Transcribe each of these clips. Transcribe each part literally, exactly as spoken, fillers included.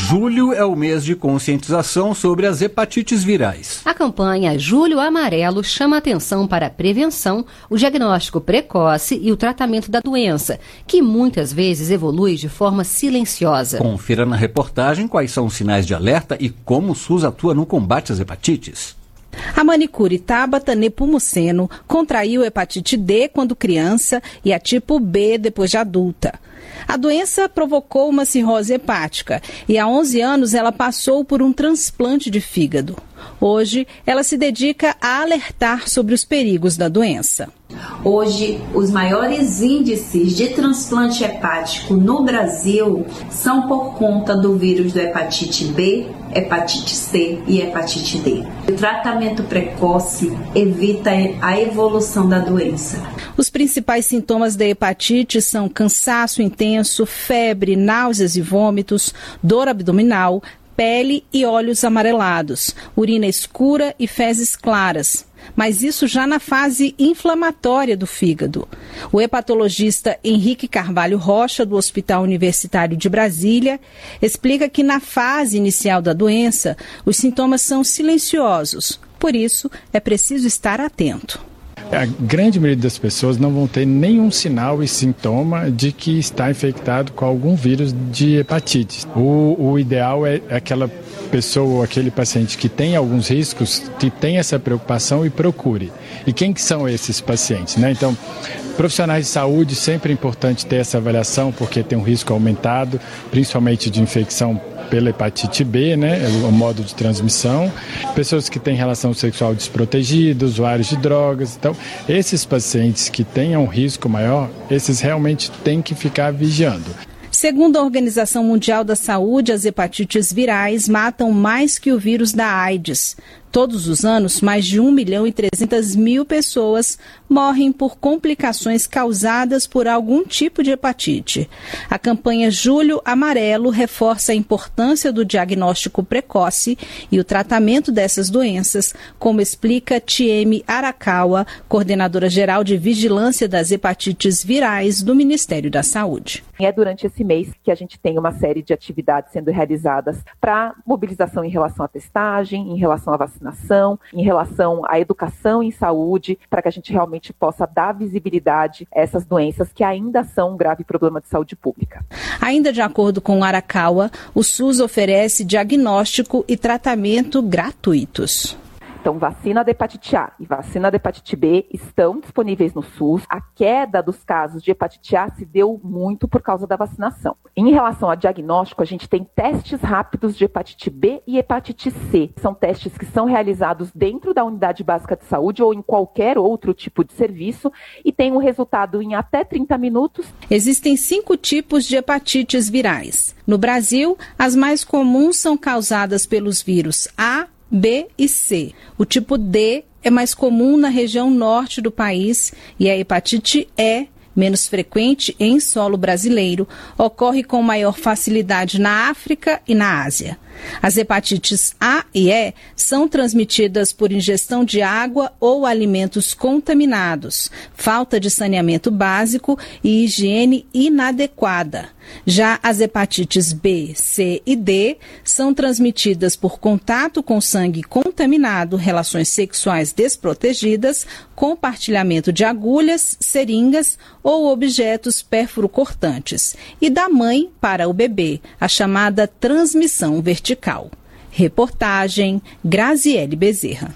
Julho é o mês de conscientização sobre as hepatites virais. A campanha Julho Amarelo chama atenção para a prevenção, o diagnóstico precoce e o tratamento da doença, que muitas vezes evolui de forma silenciosa. Confira na reportagem quais são os sinais de alerta e como o SUS atua no combate às hepatites. A manicure Tabata Nepomuceno contraiu hepatite D quando criança e a tipo B depois de adulta. A doença provocou uma cirrose hepática e há onze anos ela passou por um transplante de fígado. Hoje, ela se dedica a alertar sobre os perigos da doença. Hoje, os maiores índices de transplante hepático no Brasil são por conta do vírus do hepatite B, hepatite C e hepatite D. O tratamento precoce evita a evolução da doença. Os principais sintomas da hepatite são cansaço intenso, febre, náuseas e vômitos, dor abdominal, pele e olhos amarelados, urina escura e fezes claras. Mas isso já na fase inflamatória do fígado. O hepatologista Henrique Carvalho Rocha, do Hospital Universitário de Brasília, explica que na fase inicial da doença, os sintomas são silenciosos. Por isso, é preciso estar atento. A grande maioria das pessoas não vão ter nenhum sinal e sintoma de que está infectado com algum vírus de hepatite. O, o ideal é aquela pessoa ou aquele paciente que tem alguns riscos, que tem essa preocupação e procure. E quem que são esses pacientes, né? Então, profissionais de saúde, sempre é importante ter essa avaliação, porque tem um risco aumentado, principalmente de infecção pela hepatite B, né, o modo de transmissão, pessoas que têm relação sexual desprotegida, usuários de drogas. Então, esses pacientes que tenham um risco maior, esses realmente têm que ficar vigiando. Segundo a Organização Mundial da Saúde, as hepatites virais matam mais que o vírus da AIDS. Todos os anos, mais de um milhão e trezentas mil pessoas morrem por complicações causadas por algum tipo de hepatite. A campanha Julho Amarelo reforça a importância do diagnóstico precoce e o tratamento dessas doenças, como explica Tieme Arakawa, coordenadora geral de vigilância das hepatites virais do Ministério da Saúde. É durante esse mês que a gente tem uma série de atividades sendo realizadas para mobilização em relação à testagem, em relação à vacinação, em relação à educação em saúde, para que a gente realmente possa dar visibilidade a essas doenças que ainda são um grave problema de saúde pública. Ainda de acordo com Arakawa, o SUS oferece diagnóstico e tratamento gratuitos. Então, vacina da hepatite A e vacina da hepatite B estão disponíveis no SUS. A queda dos casos de hepatite A se deu muito por causa da vacinação. Em relação a diagnóstico, a gente tem testes rápidos de hepatite B e hepatite C. São testes que são realizados dentro da unidade básica de saúde ou em qualquer outro tipo de serviço e tem um resultado em até trinta minutos. Existem cinco tipos de hepatites virais. No Brasil, as mais comuns são causadas pelos vírus A, B e C. O tipo D é mais comum na região norte do país e a hepatite E, menos frequente em solo brasileiro, ocorre com maior facilidade na África e na Ásia. As hepatites A e E são transmitidas por ingestão de água ou alimentos contaminados, falta de saneamento básico e higiene inadequada. Já as hepatites B, C e D são transmitidas por contato com sangue contaminado, relações sexuais desprotegidas, compartilhamento de agulhas, seringas ou objetos pérfuro-cortantes, e da mãe para o bebê, a chamada transmissão vertical. Reportagem Graziele Bezerra.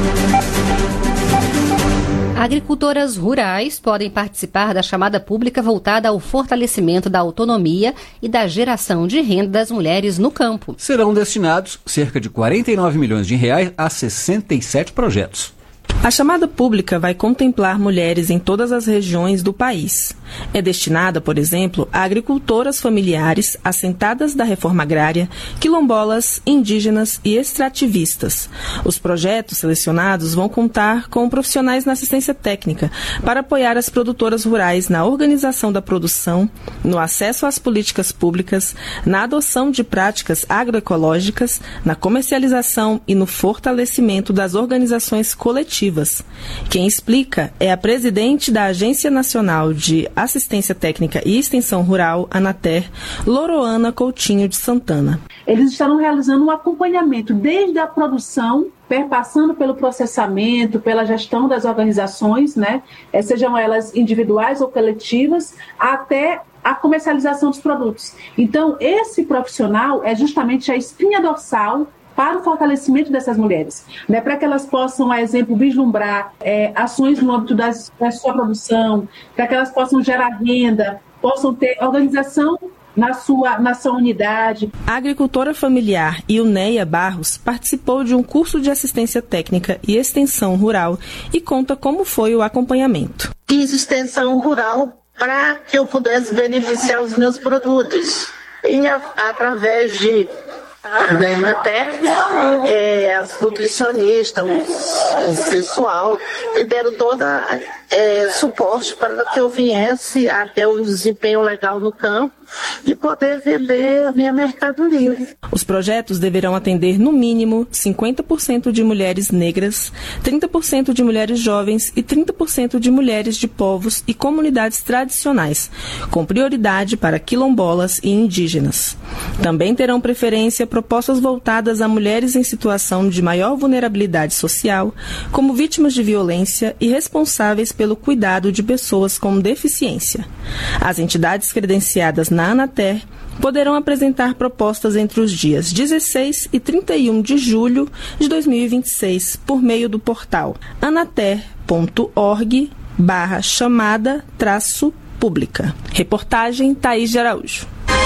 Agricultoras rurais podem participar da chamada pública voltada ao fortalecimento da autonomia e da geração de renda das mulheres no campo. Serão destinados cerca de quarenta e nove milhões de reais a sessenta e sete projetos. A chamada pública vai contemplar mulheres em todas as regiões do país. É destinada, por exemplo, a agricultoras familiares assentadas da reforma agrária, quilombolas, indígenas e extrativistas. Os projetos selecionados vão contar com profissionais na assistência técnica para apoiar as produtoras rurais na organização da produção, no acesso às políticas públicas, na adoção de práticas agroecológicas, na comercialização e no fortalecimento das organizações coletivas coletivas. Quem explica é a presidente da Agência Nacional de Assistência Técnica e Extensão Rural, ANATER, Loroana Coutinho de Santana. Eles estarão realizando um acompanhamento desde a produção, perpassando pelo processamento, pela gestão das organizações, né, sejam elas individuais ou coletivas, até a comercialização dos produtos. Então, esse profissional é justamente a espinha dorsal para o fortalecimento dessas mulheres, né, para que elas possam, a exemplo, vislumbrar é, ações no âmbito das, da sua produção, para que elas possam gerar renda, possam ter organização na sua, na sua unidade. A agricultora familiar Ilneia Barros participou de um curso de assistência técnica e extensão rural e conta como foi o acompanhamento. Fiz extensão rural para que eu pudesse beneficiar os meus produtos. E a, através de da ANATER, é, as nutricionistas, o, o pessoal, me deram todo é, suporte para que eu viesse até o desempenho legal no campo e poder vender a minha mercadoria. Os projetos deverão atender, no mínimo, cinquenta por cento de mulheres negras, trinta por cento de mulheres jovens e trinta por cento de mulheres de povos e comunidades tradicionais, com prioridade para quilombolas e indígenas. Também terão preferência propostas voltadas a mulheres em situação de maior vulnerabilidade social, como vítimas de violência e responsáveis pelo cuidado de pessoas com deficiência. As entidades credenciadas na ANATER poderão apresentar propostas entre os dias dezesseis e trinta e um de julho de dois mil e vinte e seis por meio do portal anater ponto org barra chamada traço pública. Reportagem Thaís de Araújo.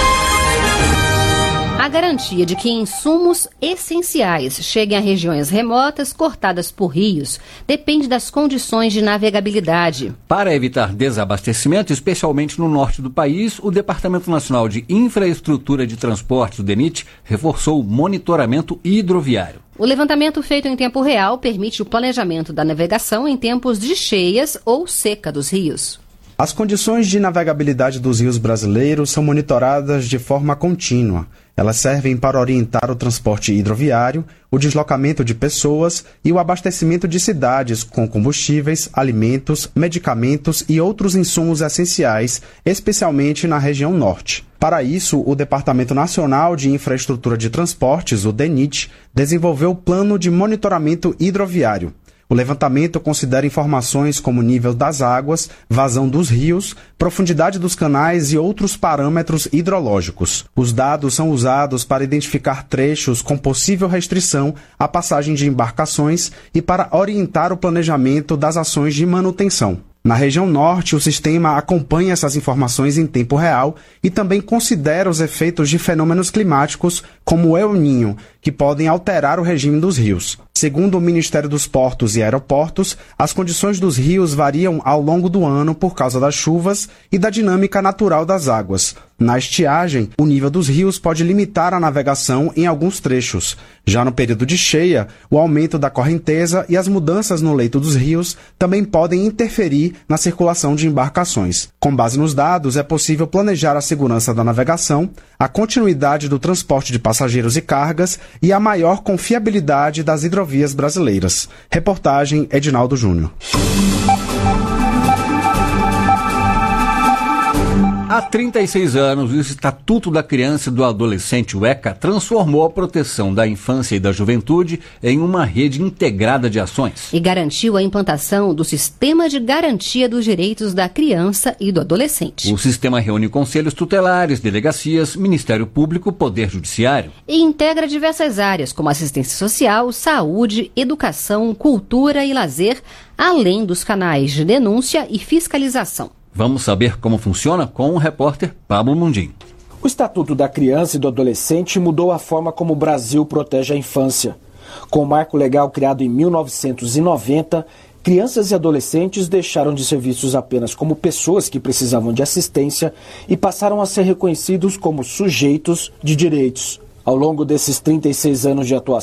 A garantia de que insumos essenciais cheguem a regiões remotas cortadas por rios depende das condições de navegabilidade. Para evitar desabastecimento, especialmente no norte do país, o Departamento Nacional de Infraestrutura de Transportes, o DENIT, reforçou o monitoramento hidroviário. O levantamento feito em tempo real permite o planejamento da navegação em tempos de cheias ou seca dos rios. As condições de navegabilidade dos rios brasileiros são monitoradas de forma contínua. Elas servem para orientar o transporte hidroviário, o deslocamento de pessoas e o abastecimento de cidades com combustíveis, alimentos, medicamentos e outros insumos essenciais, especialmente na região norte. Para isso, o Departamento Nacional de Infraestrutura de Transportes, o DENIT, desenvolveu o Plano de Monitoramento Hidroviário. O levantamento considera informações como nível das águas, vazão dos rios, profundidade dos canais e outros parâmetros hidrológicos. Os dados são usados para identificar trechos com possível restrição à passagem de embarcações e para orientar o planejamento das ações de manutenção. Na região norte, o sistema acompanha essas informações em tempo real e também considera os efeitos de fenômenos climáticos, como o El Niño, que podem alterar o regime dos rios. Segundo o Ministério dos Portos e Aeroportos, as condições dos rios variam ao longo do ano por causa das chuvas e da dinâmica natural das águas. Na estiagem, o nível dos rios pode limitar a navegação em alguns trechos. Já no período de cheia, o aumento da correnteza e as mudanças no leito dos rios também podem interferir na circulação de embarcações. Com base nos dados, é possível planejar a segurança da navegação, a continuidade do transporte de passageiros e cargas e a maior confiabilidade das hidrovias brasileiras. Reportagem Edinaldo Júnior. Há trinta e seis anos, o Estatuto da Criança e do Adolescente, o ECA, transformou a proteção da infância e da juventude em uma rede integrada de ações. E garantiu a implantação do Sistema de Garantia dos Direitos da Criança e do Adolescente. O sistema reúne conselhos tutelares, delegacias, Ministério Público, Poder Judiciário. E integra diversas áreas, como assistência social, saúde, educação, cultura e lazer, além dos canais de denúncia e fiscalização. Vamos saber como funciona com o repórter Pablo Mundim. O Estatuto da Criança e do Adolescente mudou a forma como o Brasil protege a infância. Com o marco legal criado em mil novecentos e noventa, crianças e adolescentes deixaram de ser vistos apenas como pessoas que precisavam de assistência e passaram a ser reconhecidos como sujeitos de direitos. Ao longo desses trinta e seis anos de atuação,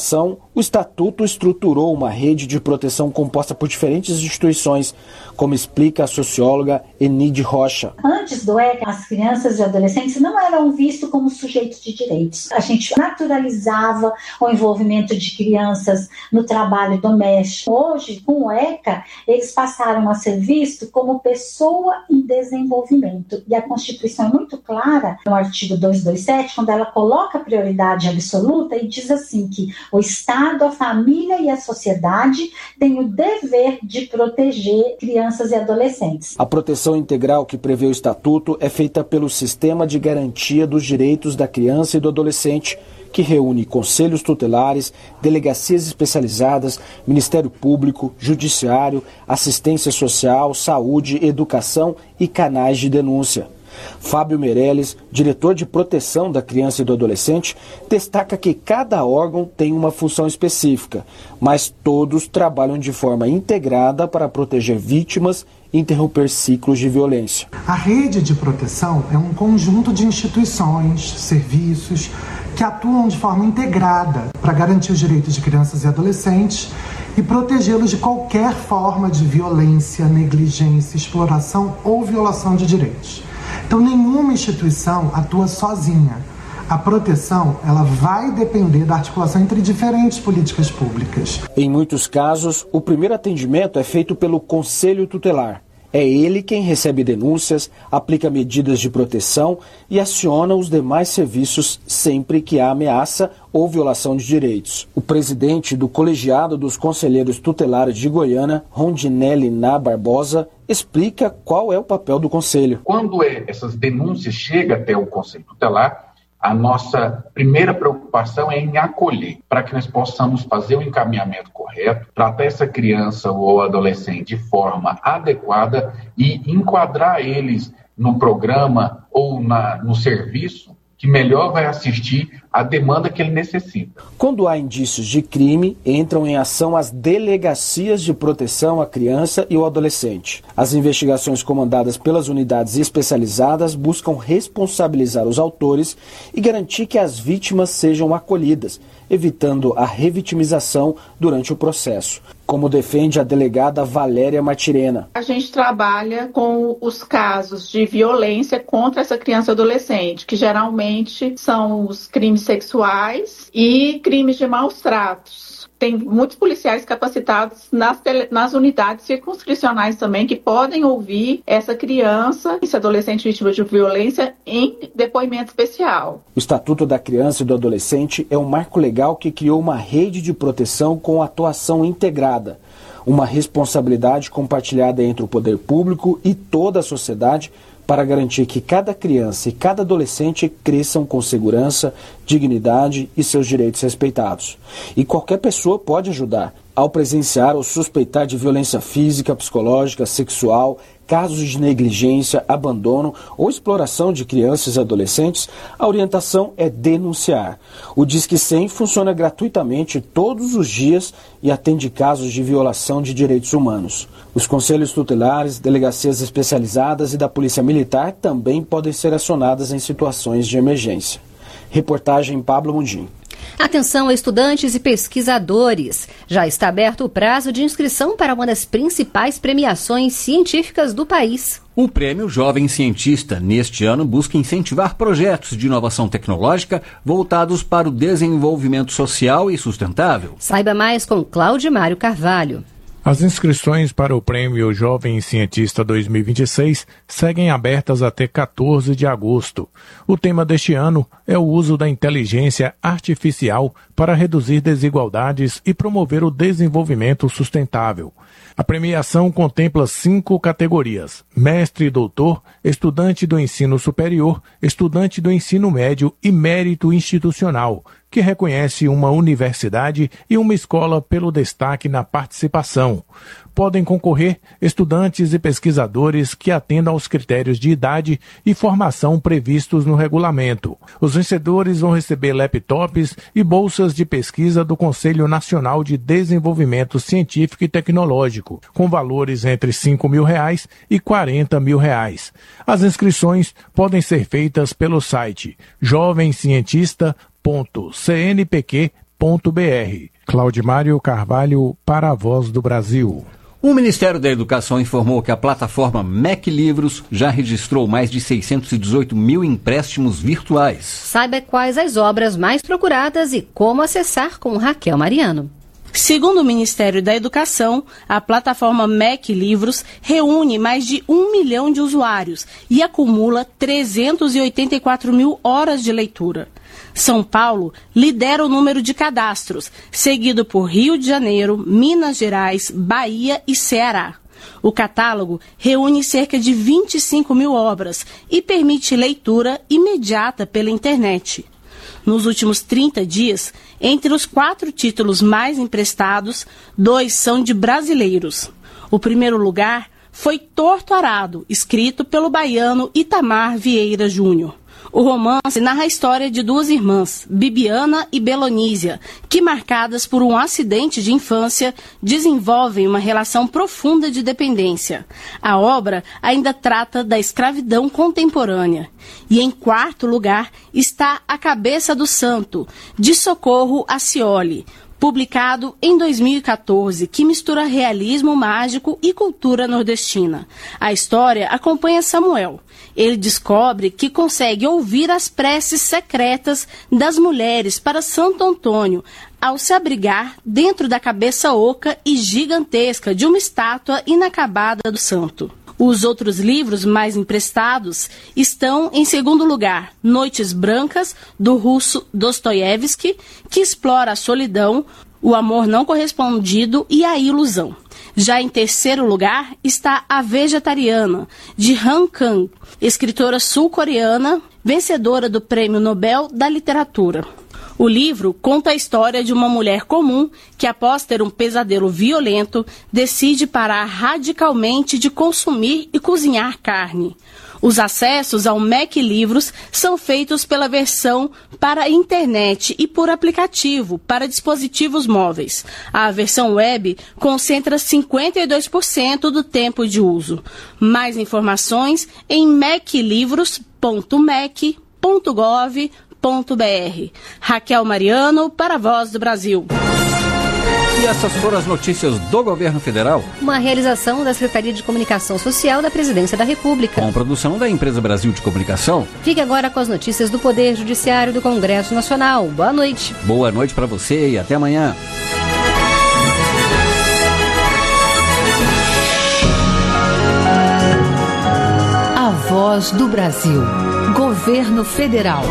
O Estatuto estruturou uma rede de proteção composta por diferentes instituições, como explica a socióloga Enide Rocha. Antes do ECA, as crianças e adolescentes não eram vistos como sujeitos de direitos. A gente naturalizava o envolvimento de crianças no trabalho doméstico. Hoje, com o ECA, eles passaram a ser vistos como pessoa em desenvolvimento. E a Constituição é muito clara, no artigo duzentos e vinte e sete, quando ela coloca a prioridade absoluta e diz assim que o Estado, a família e a sociedade têm o dever de proteger crianças e adolescentes. A proteção integral que prevê o Estatuto é feita pelo Sistema de Garantia dos Direitos da Criança e do Adolescente, que reúne conselhos tutelares, delegacias especializadas, Ministério Público, Judiciário, assistência social, saúde, educação e canais de denúncia. Fábio Meirelles, diretor de proteção da criança e do adolescente, destaca que cada órgão tem uma função específica, mas todos trabalham de forma integrada para proteger vítimas e interromper ciclos de violência. A rede de proteção é um conjunto de instituições, serviços, que atuam de forma integrada para garantir os direitos de crianças e adolescentes e protegê-los de qualquer forma de violência, negligência, exploração ou violação de direitos. Então, nenhuma instituição atua sozinha. A proteção, ela vai depender da articulação entre diferentes políticas públicas. Em muitos casos, o primeiro atendimento é feito pelo Conselho Tutelar. É ele quem recebe denúncias, aplica medidas de proteção e aciona os demais serviços sempre que há ameaça ou violação de direitos. O presidente do Colegiado dos Conselheiros Tutelares de Goiânia, Rondinelli Ná Barbosa, explica qual é o papel do Conselho. Quando é, essas denúncias chegam até o Conselho Tutelar, a nossa primeira preocupação é em acolher, para que nós possamos fazer o encaminhamento correto, tratar essa criança ou adolescente de forma adequada e enquadrar eles no programa ou na, no serviço que melhor vai assistir à demanda que ele necessita. Quando há indícios de crime, entram em ação as delegacias de proteção à criança e ao adolescente. As investigações comandadas pelas unidades especializadas buscam responsabilizar os autores e garantir que as vítimas sejam acolhidas, evitando a revitimização durante o processo, como defende a delegada Valéria Martirena. A gente trabalha com os casos de violência contra essa criança e adolescente, que geralmente são os crimes sexuais e crimes de maus tratos. Tem muitos policiais capacitados nas, tele, nas unidades circunscricionais também, que podem ouvir essa criança, esse adolescente vítima de violência, em depoimento especial. O Estatuto da Criança e do Adolescente é um marco legal que criou uma rede de proteção com atuação integrada, uma responsabilidade compartilhada entre o poder público e toda a sociedade para garantir que cada criança e cada adolescente cresçam com segurança, dignidade e seus direitos respeitados. E qualquer pessoa pode ajudar. Ao presenciar ou suspeitar de violência física, psicológica, sexual, casos de negligência, abandono ou exploração de crianças e adolescentes, a orientação é denunciar. O Disque cem funciona gratuitamente todos os dias e atende casos de violação de direitos humanos. Os conselhos tutelares, delegacias especializadas e da Polícia Militar também podem ser acionadas em situações de emergência. Reportagem Pablo Mundim. Atenção, estudantes e pesquisadores! Já está aberto o prazo de inscrição para uma das principais premiações científicas do país. O Prêmio Jovem Cientista, neste ano, busca incentivar projetos de inovação tecnológica voltados para o desenvolvimento social e sustentável. Saiba mais com Cláudio Mário Carvalho. As inscrições para o Prêmio Jovem Cientista dois mil e vinte e seis seguem abertas até quatorze de agosto. O tema deste ano é o uso da inteligência artificial para reduzir desigualdades e promover o desenvolvimento sustentável. A premiação contempla cinco categorias: mestre e doutor, estudante do ensino superior, estudante do ensino médio e mérito institucional, que reconhece uma universidade e uma escola pelo destaque na participação. Podem concorrer estudantes e pesquisadores que atendam aos critérios de idade e formação previstos no regulamento. Os vencedores vão receber laptops e bolsas de pesquisa do Conselho Nacional de Desenvolvimento Científico e Tecnológico, com valores entre cinco mil reais e quarenta mil reais. As inscrições podem ser feitas pelo site jovem cientista ponto c n p q ponto b r. Claudimário Carvalho, para a Voz do Brasil. O Ministério da Educação informou que a plataforma M E C Livros já registrou mais de seiscentos e dezoito mil empréstimos virtuais. Saiba quais as obras mais procuradas e como acessar com Raquel Mariano. Segundo o Ministério da Educação, a plataforma M E C Livros reúne mais de um milhão de usuários e acumula trezentos e oitenta e quatro mil horas de leitura. São Paulo lidera o número de cadastros, seguido por Rio de Janeiro, Minas Gerais, Bahia e Ceará. O catálogo reúne cerca de vinte e cinco mil obras e permite leitura imediata pela internet. Nos últimos trinta dias, entre os quatro títulos mais emprestados, dois são de brasileiros. O primeiro lugar foi Torto Arado, escrito pelo baiano Itamar Vieira Júnior. O romance narra a história de duas irmãs, Bibiana e Belonísia, que, marcadas por um acidente de infância, desenvolvem uma relação profunda de dependência. A obra ainda trata da escravidão contemporânea. E em quarto lugar está A Cabeça do Santo, de Socorro Acioli, publicado em dois mil e quatorze, que mistura realismo mágico e cultura nordestina. A história acompanha Samuel. Ele descobre que consegue ouvir as preces secretas das mulheres para Santo Antônio, ao se abrigar dentro da cabeça oca e gigantesca de uma estátua inacabada do santo. Os outros livros mais emprestados estão, em segundo lugar, Noites Brancas, do russo Dostoiévski, que explora a solidão, o amor não correspondido e a ilusão. Já em terceiro lugar está A Vegetariana, de Han Kang, escritora sul-coreana, vencedora do Prêmio Nobel da Literatura. O livro conta a história de uma mulher comum que, após ter um pesadelo violento, decide parar radicalmente de consumir e cozinhar carne. Os acessos ao M E C Livros são feitos pela versão para a internet e por aplicativo para dispositivos móveis. A versão web concentra cinquenta e dois por cento do tempo de uso. Mais informações em meclivros ponto mec ponto gov ponto br. Raquel Mariano, para a Voz do Brasil. E essas foram as notícias do Governo Federal. Uma realização da Secretaria de Comunicação Social da Presidência da República. Com produção da Empresa Brasil de Comunicação. Fique agora com as notícias do Poder Judiciário do Congresso Nacional. Boa noite. Boa noite para você e até amanhã. A Voz do Brasil. Governo Federal.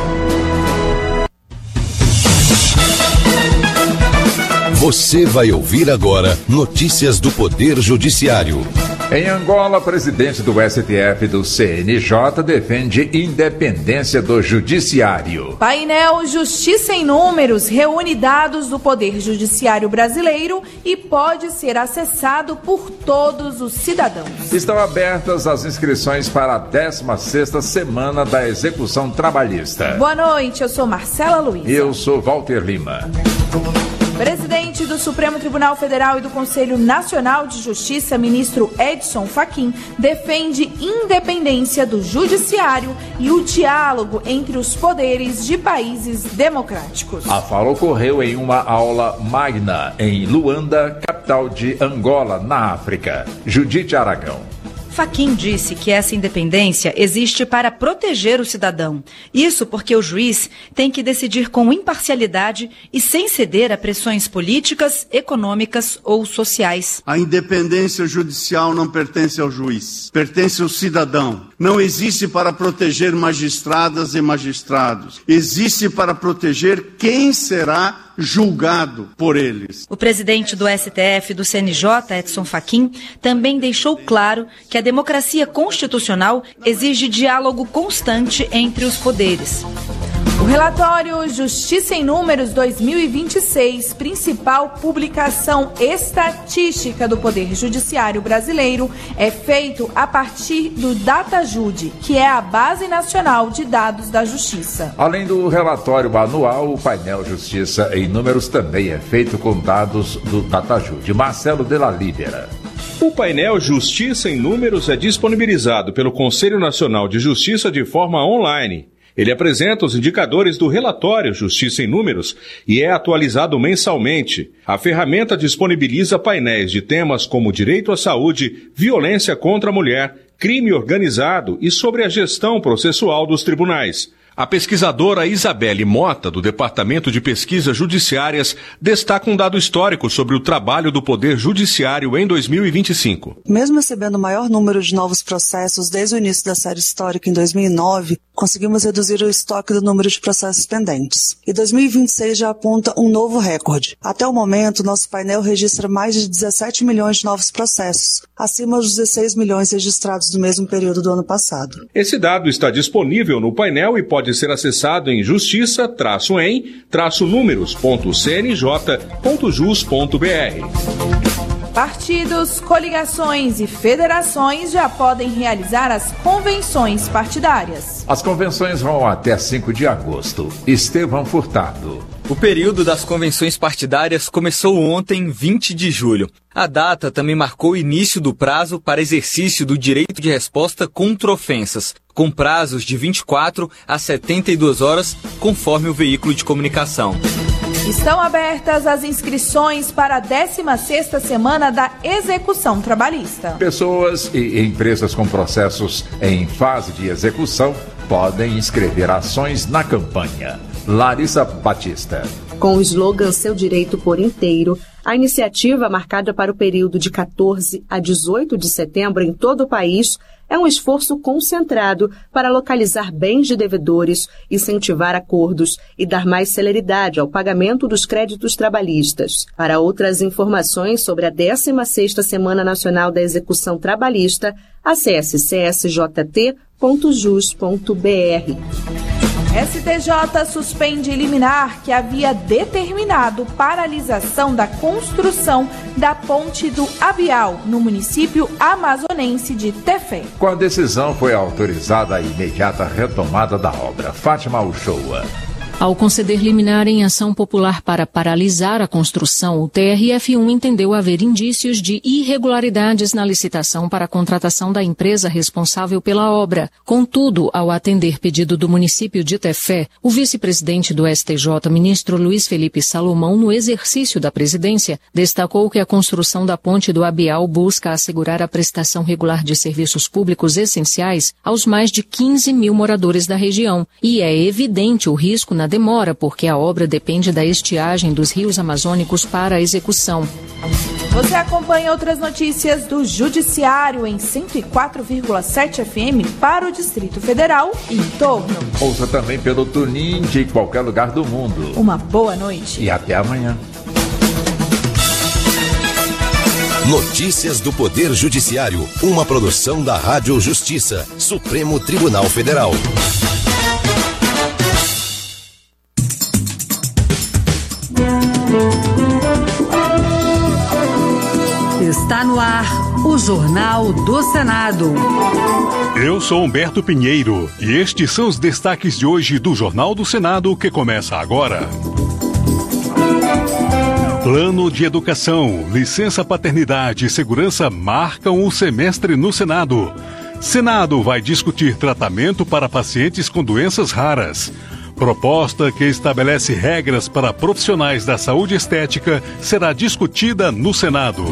Você vai ouvir agora notícias do Poder Judiciário. Em Angola, presidente do S T F do C N J defende independência do judiciário. Painel Justiça em Números reúne dados do Poder Judiciário brasileiro e pode ser acessado por todos os cidadãos. Estão abertas as inscrições para a décima sexta semana da execução trabalhista. Boa noite, eu sou Marcela Luiz. Eu sou Walter Lima. Presidente do Supremo Tribunal Federal e do Conselho Nacional de Justiça, ministro Edson Fachin, defende independência do judiciário e o diálogo entre os poderes de países democráticos. A fala ocorreu em uma aula magna em Luanda, capital de Angola, na África. Judite Aragão. Fachin disse que essa independência existe para proteger o cidadão. Isso porque o juiz tem que decidir com imparcialidade e sem ceder a pressões políticas, econômicas ou sociais. A independência judicial não pertence ao juiz, pertence ao cidadão. Não existe para proteger magistradas e magistrados. Existe para proteger quem será julgado por eles. O presidente do S T F do C N J, Edson Fachin, também deixou claro que a democracia constitucional exige diálogo constante entre os poderes. O relatório Justiça em Números dois mil e vinte e seis, principal publicação estatística do Poder Judiciário brasileiro, é feito a partir do DataJude, que é a Base Nacional de Dados da Justiça. Além do relatório anual, o painel Justiça em Números também é feito com dados do DataJude. Marcelo de la Libera. O painel Justiça em Números é disponibilizado pelo Conselho Nacional de Justiça de forma online. Ele apresenta os indicadores do relatório Justiça em Números e é atualizado mensalmente. A ferramenta disponibiliza painéis de temas como direito à saúde, violência contra a mulher, crime organizado e sobre a gestão processual dos tribunais. A pesquisadora Isabelle Mota, do Departamento de Pesquisas Judiciárias, destaca um dado histórico sobre o trabalho do Poder Judiciário em dois mil e vinte e cinco. Mesmo recebendo o maior número de novos processos desde o início da série histórica em dois mil e nove, conseguimos reduzir o estoque do número de processos pendentes. E dois mil e vinte e seis já aponta um novo recorde. Até o momento, nosso painel registra mais de dezessete milhões de novos processos, acima dos dezesseis milhões registrados no mesmo período do ano passado. Esse dado está disponível no painel e pode ser acessado em justiça traço em traço números ponto c n j ponto jus ponto b r. Partidos, coligações e federações já podem realizar as convenções partidárias. As convenções vão até cinco de agosto. Estevão Furtado. O período das convenções partidárias começou ontem, vinte de julho. A data também marcou o início do prazo para exercício do direito de resposta contra ofensas, com prazos de vinte e quatro a setenta e duas horas, conforme o veículo de comunicação. Estão abertas as inscrições para a décima sexta semana da execução trabalhista. Pessoas e empresas com processos em fase de execução podem inscrever ações na campanha. Larissa Batista. Com o slogan Seu Direito por Inteiro, a iniciativa, marcada para o período de quatorze a dezoito de setembro em todo o país, é um esforço concentrado para localizar bens de devedores, incentivar acordos e dar mais celeridade ao pagamento dos créditos trabalhistas. Para outras informações sobre a décima sexta Semana Nacional da Execução Trabalhista, acesse c s j t ponto jus ponto b r. S T J suspende liminar que havia determinado paralisação da construção da ponte do Abial, no município amazonense de Tefé. Com a decisão foi autorizada a imediata retomada da obra. Fátima Uchoa. Ao conceder liminar em ação popular para paralisar a construção, o T R F um entendeu haver indícios de irregularidades na licitação para a contratação da empresa responsável pela obra. Contudo, ao atender pedido do município de Tefé, o vice-presidente do S T J, ministro Luiz Felipe Salomão, no exercício da presidência, destacou que a construção da ponte do Abial busca assegurar a prestação regular de serviços públicos essenciais aos mais de quinze mil moradores da região. E é evidente o risco na demora, porque a obra depende da estiagem dos rios amazônicos para a execução. Você acompanha outras notícias do Judiciário em cento e quatro vírgula sete F M para o Distrito Federal e em torno. Ouça também pelo TuneIn de qualquer lugar do mundo. Uma boa noite. E até amanhã. Notícias do Poder Judiciário, uma produção da Rádio Justiça, Supremo Tribunal Federal. Está no ar o Jornal do Senado. Eu sou Humberto Pinheiro e estes são os destaques de hoje do Jornal do Senado que começa agora. Plano de Educação, Licença Paternidade e Segurança marcam o semestre no Senado. Senado vai discutir tratamento para pacientes com doenças raras. Proposta que estabelece regras para profissionais da saúde estética será discutida no Senado.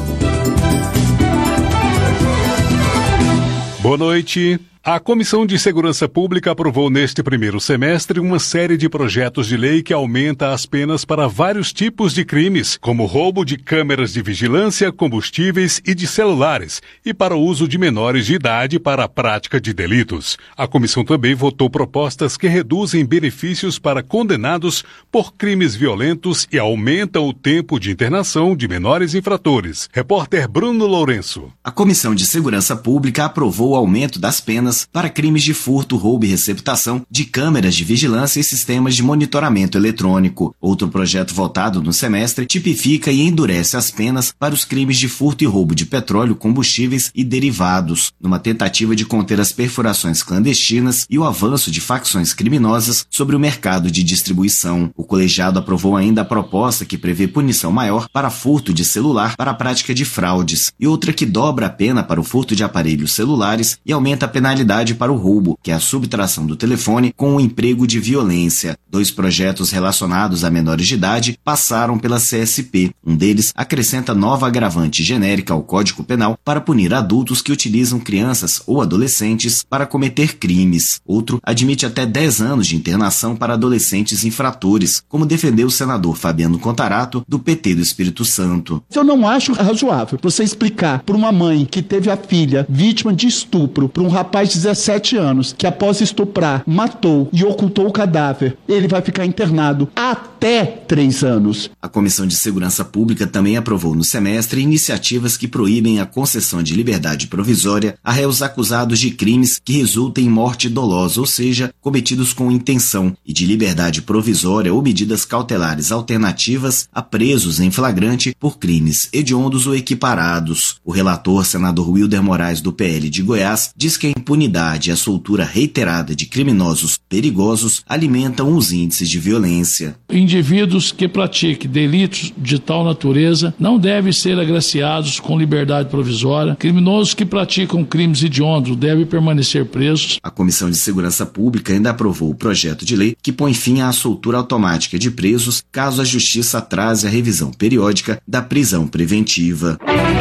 Boa noite. A Comissão de Segurança Pública aprovou neste primeiro semestre uma série de projetos de lei que aumenta as penas para vários tipos de crimes, como roubo de câmeras de vigilância, combustíveis e de celulares, e para o uso de menores de idade para a prática de delitos. A comissão também votou propostas que reduzem benefícios para condenados por crimes violentos e aumentam o tempo de internação de menores infratores. Repórter Bruno Lourenço. A Comissão de Segurança Pública aprovou o aumento das penas para crimes de furto, roubo e receptação de câmeras de vigilância e sistemas de monitoramento eletrônico. Outro projeto votado no semestre tipifica e endurece as penas para os crimes de furto e roubo de petróleo, combustíveis e derivados, numa tentativa de conter as perfurações clandestinas e o avanço de facções criminosas sobre o mercado de distribuição. O colegiado aprovou ainda a proposta que prevê punição maior para furto de celular para a prática de fraudes e outra que dobra a pena para o furto de aparelhos celulares e aumenta a penalidade modalidade para o roubo, que é a subtração do telefone com o emprego de violência. Dois projetos relacionados a menores de idade passaram pela C S P. Um deles acrescenta nova agravante genérica ao Código Penal para punir adultos que utilizam crianças ou adolescentes para cometer crimes. Outro admite até dez anos de internação para adolescentes infratores, como defendeu o senador Fabiano Contarato, do P T do Espírito Santo. Eu não acho razoável você explicar para uma mãe que teve a filha vítima de estupro, para um rapaz de dezessete anos, que após estuprar, matou e ocultou o cadáver, ele vai ficar internado até três anos. A Comissão de Segurança Pública também aprovou no semestre iniciativas que proíbem a concessão de liberdade provisória a réus acusados de crimes que resultem em morte dolosa, ou seja, cometidos com intenção, e de liberdade provisória ou medidas cautelares alternativas a presos em flagrante por crimes hediondos ou equiparados. O relator, senador Wilder Moraes, do P L de Goiás, diz que a impunidade e a soltura reiterada de criminosos perigosos alimentam os índices de violência. Indivíduos que pratiquem delitos de tal natureza não devem ser agraciados com liberdade provisória. Criminosos que praticam crimes hediondos devem permanecer presos. A Comissão de Segurança Pública ainda aprovou o projeto de lei que põe fim à soltura automática de presos caso a Justiça atrase a revisão periódica da prisão preventiva.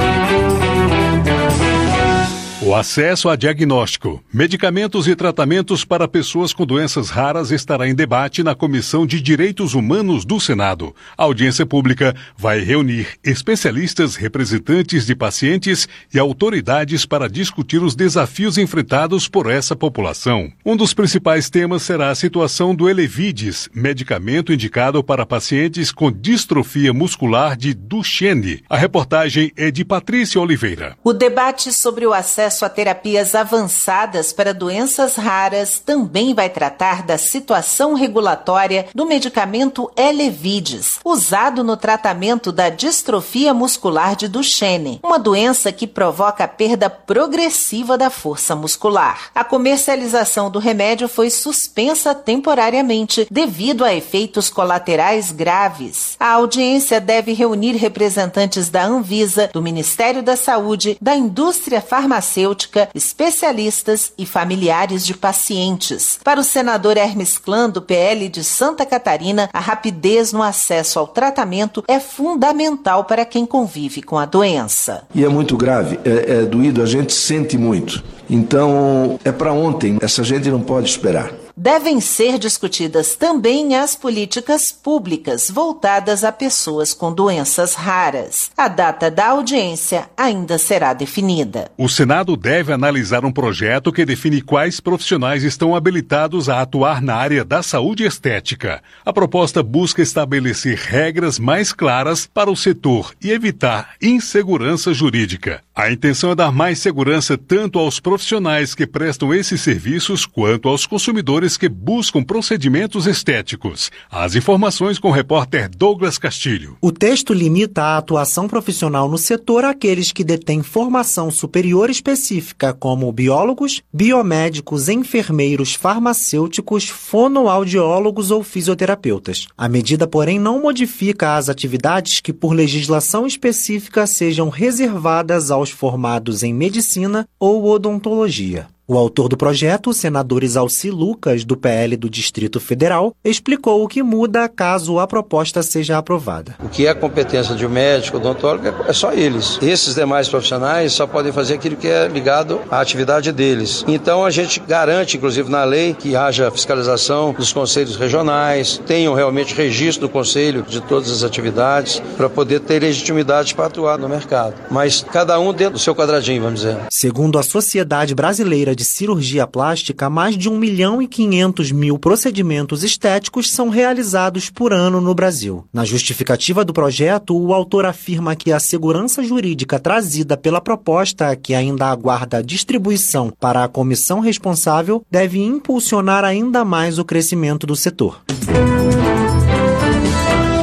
O acesso a diagnóstico, medicamentos e tratamentos para pessoas com doenças raras estará em debate na Comissão de Direitos Humanos do Senado. A audiência pública vai reunir especialistas, representantes de pacientes e autoridades para discutir os desafios enfrentados por essa população. Um dos principais temas será a situação do Elevidys, medicamento indicado para pacientes com distrofia muscular de Duchenne. A reportagem é de Patrícia Oliveira. O debate sobre o acesso a terapias avançadas para doenças raras também vai tratar da situação regulatória do medicamento Elevidys, usado no tratamento da distrofia muscular de Duchenne, uma doença que provoca a perda progressiva da força muscular. A comercialização do remédio foi suspensa temporariamente devido a efeitos colaterais graves. A audiência deve reunir representantes da Anvisa, do Ministério da Saúde, da indústria farmacêutica, especialistas e familiares de pacientes. Para o senador Hermes Klan, do P L de Santa Catarina, a rapidez no acesso ao tratamento é fundamental para quem convive com a doença. E é muito grave, é, é doído, a gente sente muito. Então, é para ontem, essa gente não pode esperar. Devem ser discutidas também as políticas públicas voltadas a pessoas com doenças raras. A data da audiência ainda será definida. O Senado deve analisar um projeto que define quais profissionais estão habilitados a atuar na área da saúde estética. A proposta busca estabelecer regras mais claras para o setor e evitar insegurança jurídica. A intenção é dar mais segurança tanto aos profissionais que prestam esses serviços quanto aos consumidores que buscam procedimentos estéticos. As informações com o repórter Douglas Castilho. O texto limita a atuação profissional no setor àqueles que detêm formação superior específica, como biólogos, biomédicos, enfermeiros, farmacêuticos, fonoaudiólogos ou fisioterapeutas. A medida, porém, não modifica as atividades que, por legislação específica, sejam reservadas aos formados em medicina ou odontologia. O autor do projeto, o senador Isalci Lucas, do P L do Distrito Federal, explicou o que muda caso a proposta seja aprovada. O que é a competência de um médico, odontólogo, é só eles. Esses demais profissionais só podem fazer aquilo que é ligado à atividade deles. Então a gente garante, inclusive na lei, que haja fiscalização dos conselhos regionais, tenham realmente registro do conselho de todas as atividades, para poder ter legitimidade para atuar no mercado. Mas cada um dentro do seu quadradinho, vamos dizer. Segundo a Sociedade Brasileira de Cirurgia Plástica, mais de um milhão e quinhentos mil procedimentos estéticos são realizados por ano no Brasil. Na justificativa do projeto, o autor afirma que a segurança jurídica trazida pela proposta, que ainda aguarda distribuição para a comissão responsável, deve impulsionar ainda mais o crescimento do setor.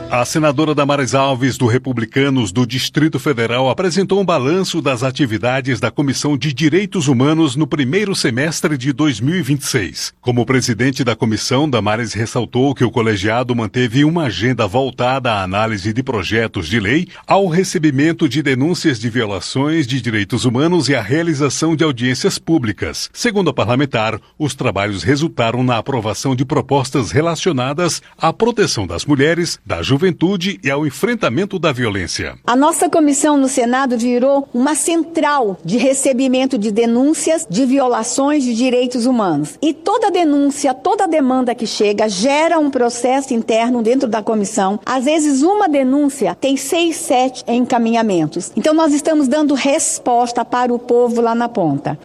A senadora Damares Alves, do Republicanos do Distrito Federal, apresentou um balanço das atividades da Comissão de Direitos Humanos no primeiro semestre de dois mil e vinte e seis. Como presidente da comissão, Damares ressaltou que o colegiado manteve uma agenda voltada à análise de projetos de lei, ao recebimento de denúncias de violações de direitos humanos e à realização de audiências públicas. Segundo a parlamentar, os trabalhos resultaram na aprovação de propostas relacionadas à proteção das mulheres, da juventude e ao enfrentamento da violência. A nossa comissão no Senado virou uma central de recebimento de denúncias de violações de direitos humanos. E toda denúncia, toda demanda que chega gera um processo interno dentro da comissão. Às vezes uma denúncia tem seis, sete encaminhamentos. Então nós estamos dando resposta para o povo lá na ponta.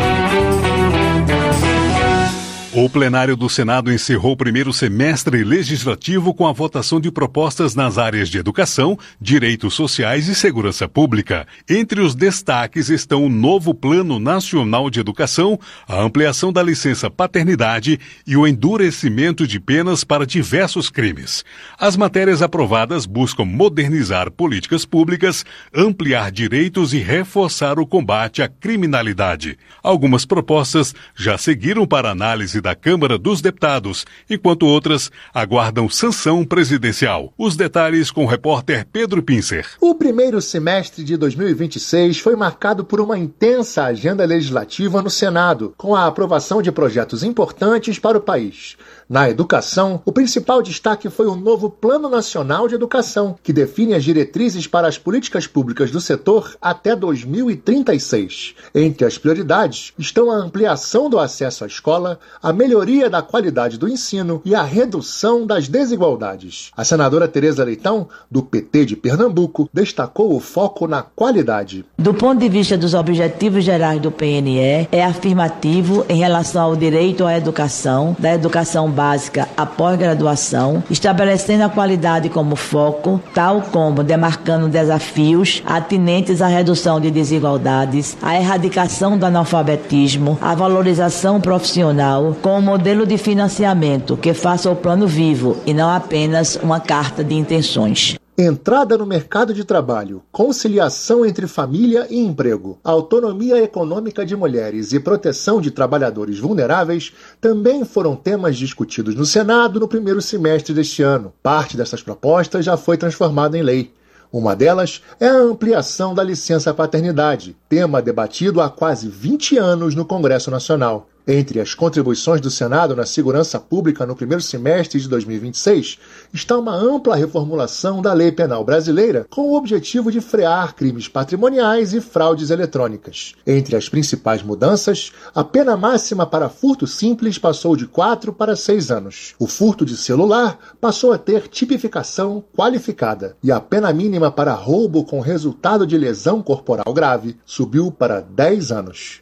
O plenário do Senado encerrou o primeiro semestre legislativo com a votação de propostas nas áreas de educação, direitos sociais e segurança pública. Entre os destaques estão o novo Plano Nacional de Educação, a ampliação da licença paternidade e o endurecimento de penas para diversos crimes. As matérias aprovadas buscam modernizar políticas públicas, ampliar direitos e reforçar o combate à criminalidade. Algumas propostas já seguiram para análise da Câmara dos Deputados, enquanto outras aguardam sanção presidencial. Os detalhes com o repórter Pedro Pincer. O primeiro semestre de dois mil e vinte e seis foi marcado por uma intensa agenda legislativa no Senado, com a aprovação de projetos importantes para o país. Na educação, o principal destaque foi o novo Plano Nacional de Educação, que define as diretrizes para as políticas públicas do setor até dois mil e trinta e seis. Entre as prioridades estão a ampliação do acesso à escola, a melhoria da qualidade do ensino e a redução das desigualdades. A senadora Tereza Leitão, do P T de Pernambuco, destacou o foco na qualidade. Do ponto de vista dos objetivos gerais do P N E, é afirmativo em relação ao direito à educação, da educação básica à pós-graduação, estabelecendo a qualidade como foco, tal como demarcando desafios atinentes à redução de desigualdades, à erradicação do analfabetismo, à valorização profissional, com um modelo de financiamento que faça o plano vivo e não apenas uma carta de intenções. Entrada no mercado de trabalho, conciliação entre família e emprego, autonomia econômica de mulheres e proteção de trabalhadores vulneráveis também foram temas discutidos no Senado no primeiro semestre deste ano. Parte dessas propostas já foi transformada em lei. Uma delas é a ampliação da licença paternidade, tema debatido há quase vinte anos no Congresso Nacional. Entre as contribuições do Senado na segurança pública no primeiro semestre de dois mil e vinte e seis está uma ampla reformulação da lei penal brasileira com o objetivo de frear crimes patrimoniais e fraudes eletrônicas. Entre as principais mudanças, a pena máxima para furto simples passou de quatro para seis anos. O furto de celular passou a ter tipificação qualificada e a pena mínima para roubo com resultado de lesão corporal grave subiu para dez anos.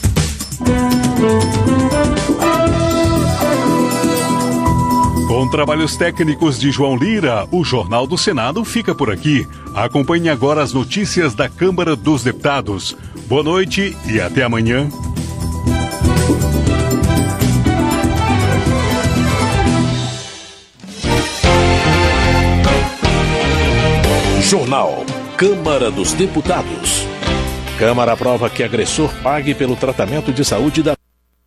Com trabalhos técnicos de João Lira, o Jornal do Senado fica por aqui. Acompanhe agora as notícias da Câmara dos Deputados. Boa noite e até amanhã. Jornal Câmara dos Deputados. Câmara aprova que agressor pague pelo tratamento de saúde da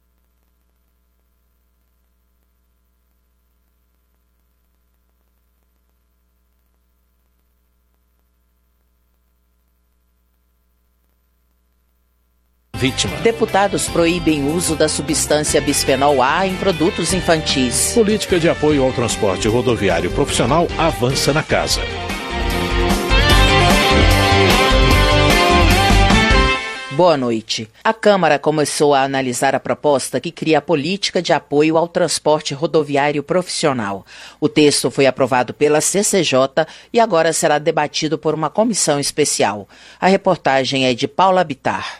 vítima. Deputados proíbem o uso da substância bisfenol A em produtos infantis. Política de apoio ao transporte rodoviário profissional avança na casa. Boa noite. A Câmara começou a analisar a proposta que cria a política de apoio ao transporte rodoviário profissional. O texto foi aprovado pela C C J e agora será debatido por uma comissão especial. A reportagem é de Paula Bittar.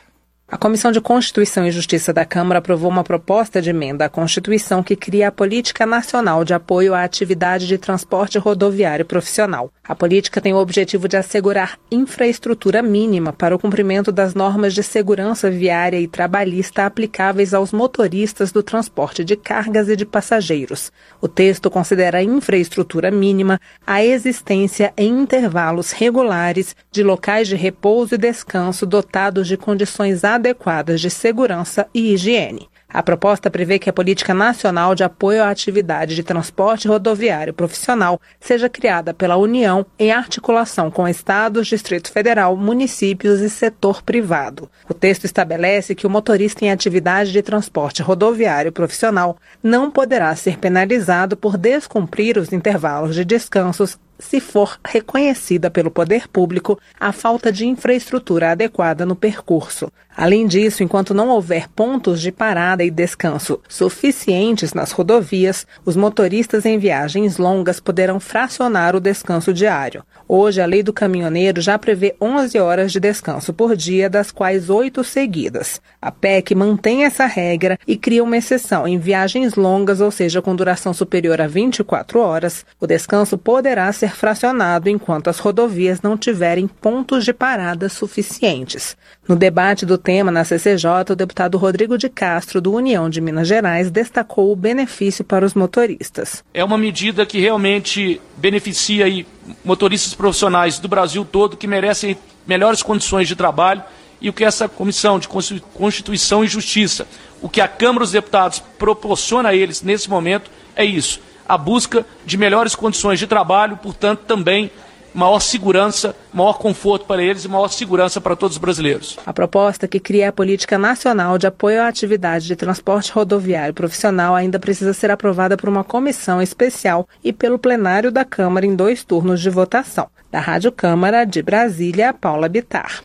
A Comissão de Constituição e Justiça da Câmara aprovou uma proposta de emenda à Constituição que cria a Política Nacional de Apoio à Atividade de Transporte Rodoviário Profissional. A política tem o objetivo de assegurar infraestrutura mínima para o cumprimento das normas de segurança viária e trabalhista aplicáveis aos motoristas do transporte de cargas e de passageiros. O texto considera infraestrutura mínima a existência em intervalos regulares de locais de repouso e descanso dotados de condições adequadas de segurança e higiene. A proposta prevê que a Política Nacional de Apoio à Atividade de Transporte Rodoviário Profissional seja criada pela União em articulação com estados, Distrito Federal, municípios e setor privado. O texto estabelece que o motorista em atividade de transporte rodoviário profissional não poderá ser penalizado por descumprir os intervalos de descansos se for reconhecida pelo poder público a falta de infraestrutura adequada no percurso. Além disso, enquanto não houver pontos de parada e descanso suficientes nas rodovias, os motoristas em viagens longas poderão fracionar o descanso diário. Hoje, a lei do caminhoneiro já prevê onze horas de descanso por dia, das quais oito seguidas. A P E C mantém essa regra e cria uma exceção em viagens longas, ou seja, com duração superior a vinte e quatro horas. O descanso poderá ser fracionado enquanto as rodovias não tiverem pontos de parada suficientes. No debate do tema na C C J, o deputado Rodrigo de Castro, do União de Minas Gerais, destacou o benefício para os motoristas. É uma medida que realmente beneficia aí motoristas profissionais do Brasil todo que merecem melhores condições de trabalho, e o que essa Comissão de Constituição e Justiça, o que a Câmara dos Deputados proporciona a eles nesse momento é isso, a busca de melhores condições de trabalho, portanto também maior segurança, maior conforto para eles e maior segurança para todos os brasileiros. A proposta que cria a Política Nacional de Apoio à Atividade de Transporte Rodoviário Profissional ainda precisa ser aprovada por uma comissão especial e pelo plenário da Câmara em dois turnos de votação. Da Rádio Câmara de Brasília, Paula Bittar.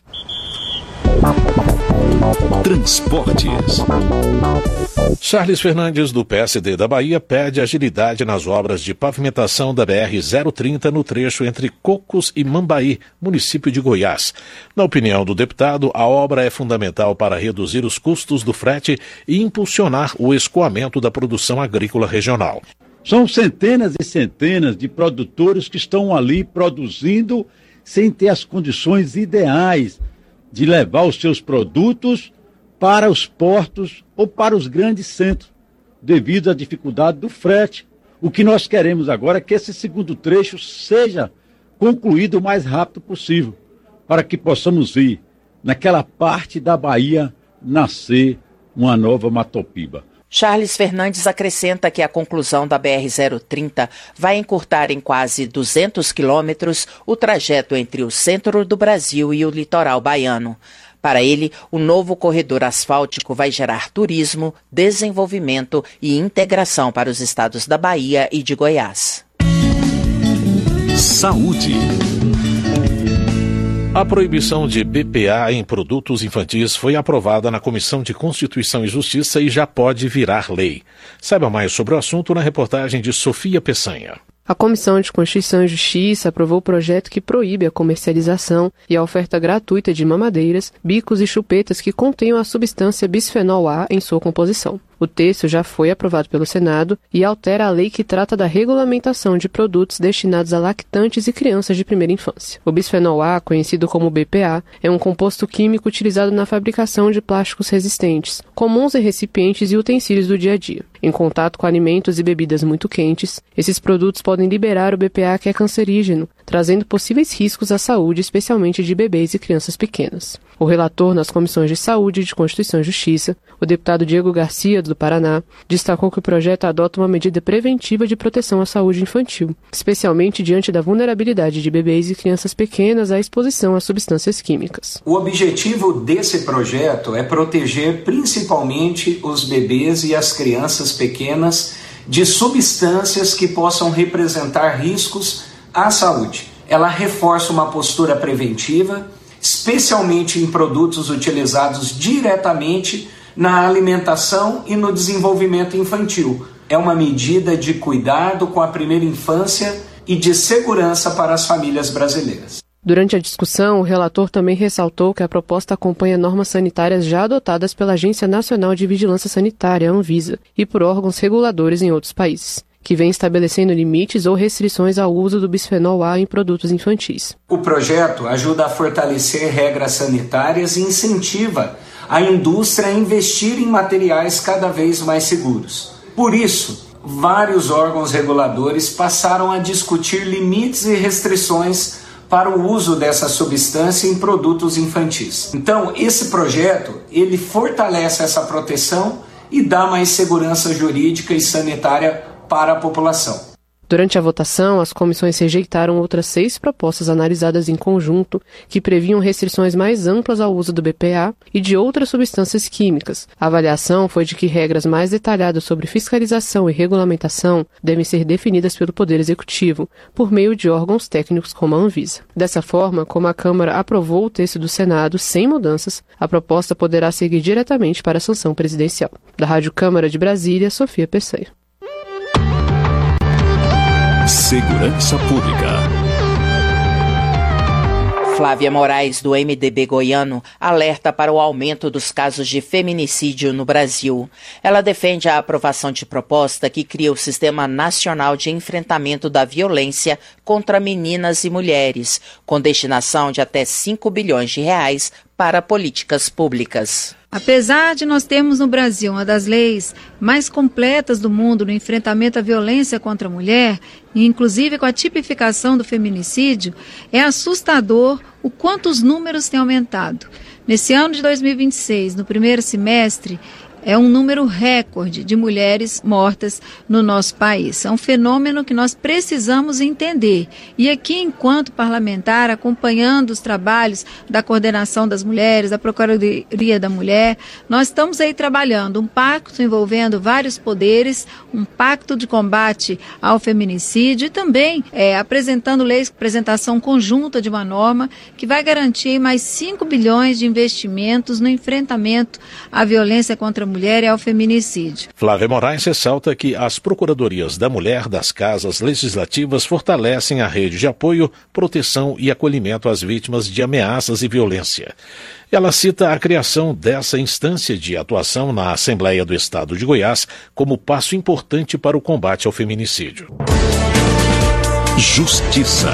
Transportes. Charles Fernandes, do P S D da Bahia, pede agilidade nas obras de pavimentação da B R zero trinta no trecho entre Cocos e Mambaí, município de Goiás. Na opinião do deputado, a obra é fundamental para reduzir os custos do frete e impulsionar o escoamento da produção agrícola regional. São centenas e centenas de produtores que estão ali produzindo sem ter as condições ideais de levar os seus produtos para os portos ou para os grandes centros, devido à dificuldade do frete. O que nós queremos agora é que esse segundo trecho seja concluído o mais rápido possível, para que possamos ver naquela parte da Bahia nascer uma nova Matopiba. Charles Fernandes acrescenta que a conclusão da B R zero trinta vai encurtar em quase duzentos quilômetros o trajeto entre o centro do Brasil e o litoral baiano. Para ele, o novo corredor asfáltico vai gerar turismo, desenvolvimento e integração para os estados da Bahia e de Goiás. Saúde. A proibição de B P A em produtos infantis foi aprovada na Comissão de Constituição e Justiça e já pode virar lei. Saiba mais sobre o assunto na reportagem de Sofia Peçanha. A Comissão de Constituição e Justiça aprovou o projeto que proíbe a comercialização e a oferta gratuita de mamadeiras, bicos e chupetas que contenham a substância bisfenol A em sua composição. O texto já foi aprovado pelo Senado e altera a lei que trata da regulamentação de produtos destinados a lactantes e crianças de primeira infância. O bisfenol A, conhecido como B P A, é um composto químico utilizado na fabricação de plásticos resistentes, comuns em recipientes e utensílios do dia a dia. Em contato com alimentos e bebidas muito quentes, esses produtos podem liberar o B P A, que é cancerígeno, trazendo possíveis riscos à saúde, especialmente de bebês e crianças pequenas. O relator nas comissões de Saúde, de Constituição e Justiça, o deputado Diego Garcia, do Paraná, destacou que o projeto adota uma medida preventiva de proteção à saúde infantil, especialmente diante da vulnerabilidade de bebês e crianças pequenas à exposição a substâncias químicas. O objetivo desse projeto é proteger principalmente os bebês e as crianças pequenas de substâncias que possam representar riscos à saúde. Ela reforça uma postura preventiva, especialmente em produtos utilizados diretamente na alimentação e no desenvolvimento infantil. É uma medida de cuidado com a primeira infância e de segurança para as famílias brasileiras. Durante a discussão, o relator também ressaltou que a proposta acompanha normas sanitárias já adotadas pela Agência Nacional de Vigilância Sanitária, Anvisa, e por órgãos reguladores em outros países, que vem estabelecendo limites ou restrições ao uso do bisfenol A em produtos infantis. O projeto ajuda a fortalecer regras sanitárias e incentiva a indústria a investir em materiais cada vez mais seguros. Por isso, vários órgãos reguladores passaram a discutir limites e restrições para o uso dessa substância em produtos infantis. Então, esse projeto, ele fortalece essa proteção e dá mais segurança jurídica e sanitária para a população. Durante a votação, as comissões rejeitaram outras seis propostas analisadas em conjunto que previam restrições mais amplas ao uso do B P A e de outras substâncias químicas. A avaliação foi de que regras mais detalhadas sobre fiscalização e regulamentação devem ser definidas pelo Poder Executivo, por meio de órgãos técnicos como a Anvisa. Dessa forma, como a Câmara aprovou o texto do Senado sem mudanças, a proposta poderá seguir diretamente para a sanção presidencial. Da Rádio Câmara de Brasília, Sofia Peçanha. Segurança Pública. Flávia Moraes, do M D B goiano, alerta para o aumento dos casos de feminicídio no Brasil. Ela defende a aprovação de proposta que cria o Sistema Nacional de Enfrentamento da Violência contra Meninas e Mulheres, com destinação de até cinco bilhões de reais para políticas públicas. Apesar de nós termos no Brasil uma das leis mais completas do mundo no enfrentamento à violência contra a mulher, e inclusive com a tipificação do feminicídio, é assustador o quanto os números têm aumentado. Nesse ano de dois mil e vinte e seis, no primeiro semestre, é um número recorde de mulheres mortas no nosso país. É um fenômeno que nós precisamos entender. E aqui, enquanto parlamentar, acompanhando os trabalhos da Coordenação das Mulheres, da Procuradoria da Mulher, nós estamos aí trabalhando um pacto envolvendo vários poderes, um pacto de combate ao feminicídio e também é, apresentando leis, apresentação conjunta de uma norma que vai garantir mais cinco bilhões de investimentos no enfrentamento à violência contra a mulher e ao feminicídio. Flávia Moraes ressalta que as Procuradorias da Mulher das Casas Legislativas fortalecem a rede de apoio, proteção e acolhimento às vítimas de ameaças e violência. Ela cita a criação dessa instância de atuação na Assembleia do Estado de Goiás como passo importante para o combate ao feminicídio. Justiça.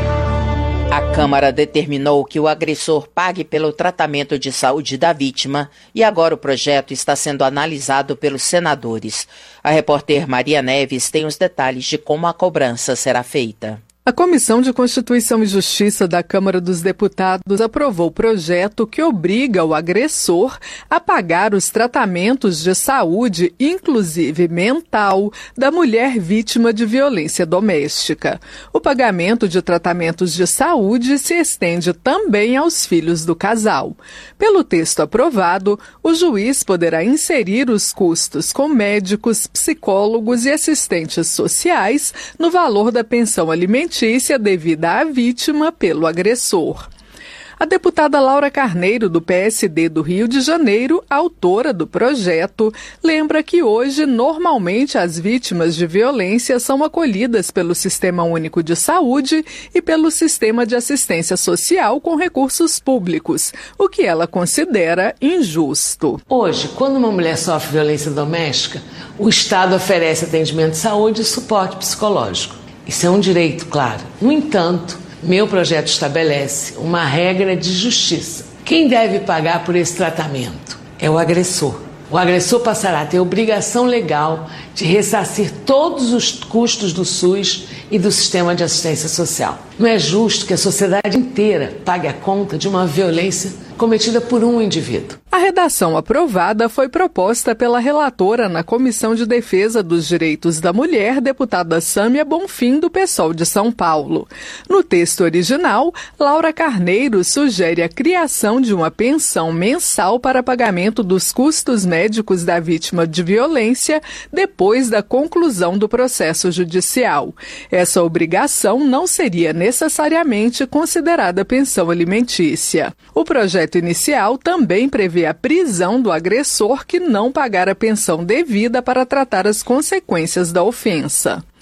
A Câmara determinou que o agressor pague pelo tratamento de saúde da vítima e agora o projeto está sendo analisado pelos senadores. A repórter Maria Neves tem os detalhes de como a cobrança será feita. A Comissão de Constituição e Justiça da Câmara dos Deputados aprovou o projeto que obriga o agressor a pagar os tratamentos de saúde, inclusive mental, da mulher vítima de violência doméstica. O pagamento de tratamentos de saúde se estende também aos filhos do casal. Pelo texto aprovado, o juiz poderá inserir os custos com médicos, psicólogos e assistentes sociais no valor da pensão alimentar devida à vítima pelo agressor. A deputada Laura Carneiro, do P S D do Rio de Janeiro, autora do projeto, lembra que hoje, normalmente, as vítimas de violência são acolhidas pelo Sistema Único de Saúde e pelo Sistema de Assistência Social com recursos públicos, o que ela considera injusto. Hoje, quando uma mulher sofre violência doméstica, o Estado oferece atendimento de saúde e suporte psicológico. Isso é um direito, claro. No entanto, meu projeto estabelece uma regra de justiça. Quem deve pagar por esse tratamento é o agressor. O agressor passará a ter obrigação legal de ressarcir todos os custos do SUS e do Sistema de Assistência Social. Não é justo que a sociedade inteira pague a conta de uma violência cometida por um indivíduo. A redação aprovada foi proposta pela relatora na Comissão de Defesa dos Direitos da Mulher, deputada Sâmia Bonfim, do PSOL de São Paulo. No texto original, Laura Carneiro sugere a criação de uma pensão mensal para pagamento dos custos médicos da vítima de violência depois da conclusão do processo judicial. Essa obrigação não seria necessariamente considerada pensão alimentícia. O projeto inicial também prevê a prisão do agressor que não pagar a pensão devida para tratar as consequências da ofensa.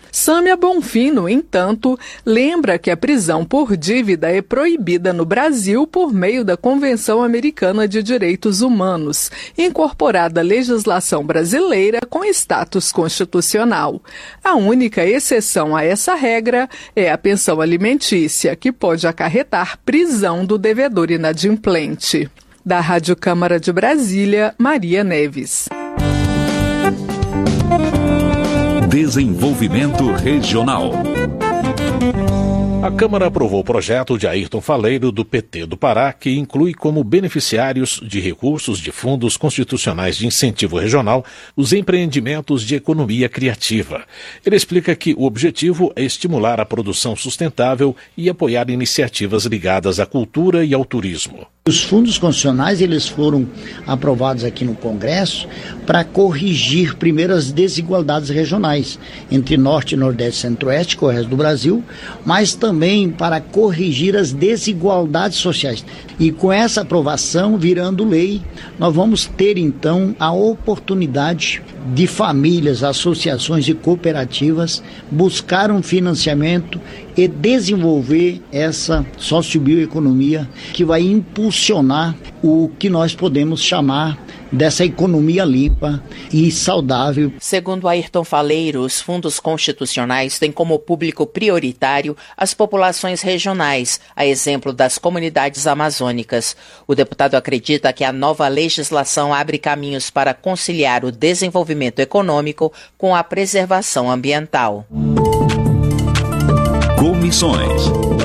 Sâmia Bonfim, no entanto, lembra que a prisão por dívida é proibida no Brasil por meio da Convenção Americana de Direitos Humanos, incorporada à legislação brasileira com status constitucional. A única exceção a essa regra é a pensão alimentícia, que pode acarretar prisão do devedor inadimplente. Da Rádio Câmara de Brasília, Maria Neves. Desenvolvimento Regional. A Câmara aprovou o projeto de Ayrton Faleiro, do P T do Pará, que inclui como beneficiários de recursos de fundos constitucionais de incentivo regional os empreendimentos de economia criativa. Ele explica que o objetivo é estimular a produção sustentável e apoiar iniciativas ligadas à cultura e ao turismo. Os fundos constitucionais, eles foram aprovados aqui no Congresso para corrigir primeiro as desigualdades regionais entre Norte, Nordeste, Centro-Oeste, que é o resto do Brasil, mas também para corrigir as desigualdades sociais. E com essa aprovação, virando lei, nós vamos ter então a oportunidade de famílias, associações e cooperativas buscar um financiamento e desenvolver essa sociobioeconomia que vai impulsionar o que nós podemos chamar dessa economia limpa e saudável. Segundo Ayrton Faleiro, os fundos constitucionais têm como público prioritário as populações regionais, a exemplo das comunidades amazônicas. O deputado acredita que a nova legislação abre caminhos para conciliar o desenvolvimento econômico com a preservação ambiental. Comissões.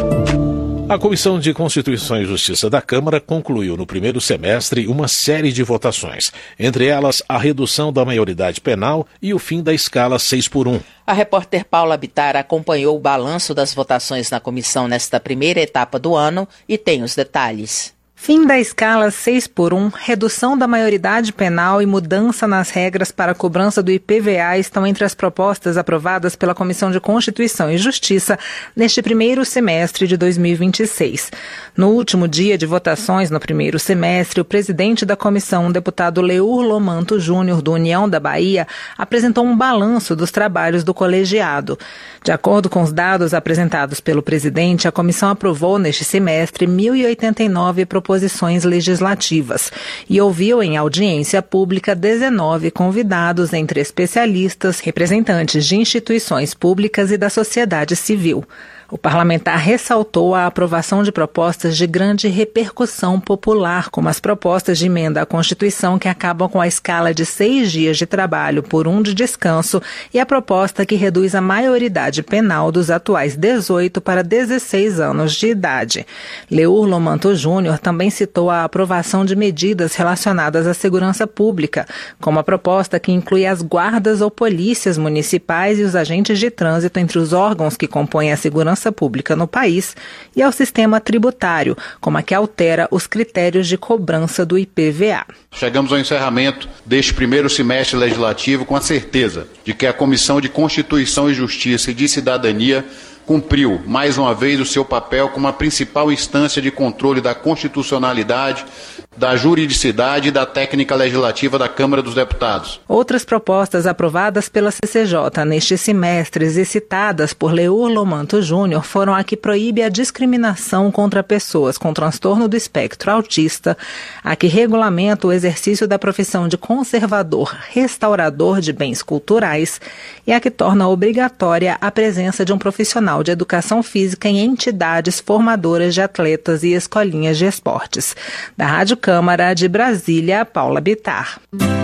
A Comissão de Constituição e Justiça da Câmara concluiu no primeiro semestre uma série de votações, entre elas a redução da maioridade penal e o fim da escala seis por um. A repórter Paula Bittar acompanhou o balanço das votações na comissão nesta primeira etapa do ano e tem os detalhes. Fim da escala seis por um, redução da maioridade penal e mudança nas regras para a cobrança do I P V A estão entre as propostas aprovadas pela Comissão de Constituição e Justiça neste primeiro semestre de dois mil e vinte e seis. No último dia de votações no primeiro semestre, o presidente da comissão, o deputado Leur Lomanto Júnior, do União da Bahia, apresentou um balanço dos trabalhos do colegiado. De acordo com os dados apresentados pelo presidente, a comissão aprovou neste semestre mil e oitenta e nove proposições legislativas e ouviu em audiência pública dezenove convidados, entre especialistas, representantes de instituições públicas e da sociedade civil. O parlamentar ressaltou a aprovação de propostas de grande repercussão popular, como as propostas de emenda à Constituição que acabam com a escala de seis dias de trabalho por um de descanso e a proposta que reduz a maioridade penal dos atuais dezoito para dezesseis anos de idade. Leur Lomanto Júnior também citou a aprovação de medidas relacionadas à segurança pública, como a proposta que inclui as guardas ou polícias municipais e os agentes de trânsito entre os órgãos que compõem a segurança pública no país, e ao sistema tributário, como a que altera os critérios de cobrança do I P V A. Chegamos ao encerramento deste primeiro semestre legislativo com a certeza de que a Comissão de Constituição e Justiça e de Cidadania cumpriu, mais uma vez, o seu papel como a principal instância de controle da constitucionalidade, da juridicidade e da técnica legislativa da Câmara dos Deputados. Outras propostas aprovadas pela C C J neste semestre e citadas por Leur Lomanto Júnior foram a que proíbe a discriminação contra pessoas com transtorno do espectro autista, a que regulamenta o exercício da profissão de conservador restaurador de bens culturais e a que torna obrigatória a presença de um profissional de educação física em entidades formadoras de atletas e escolinhas de esportes. Da Rádio Câmara de Brasília, Paula Bittar.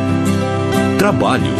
Trabalho.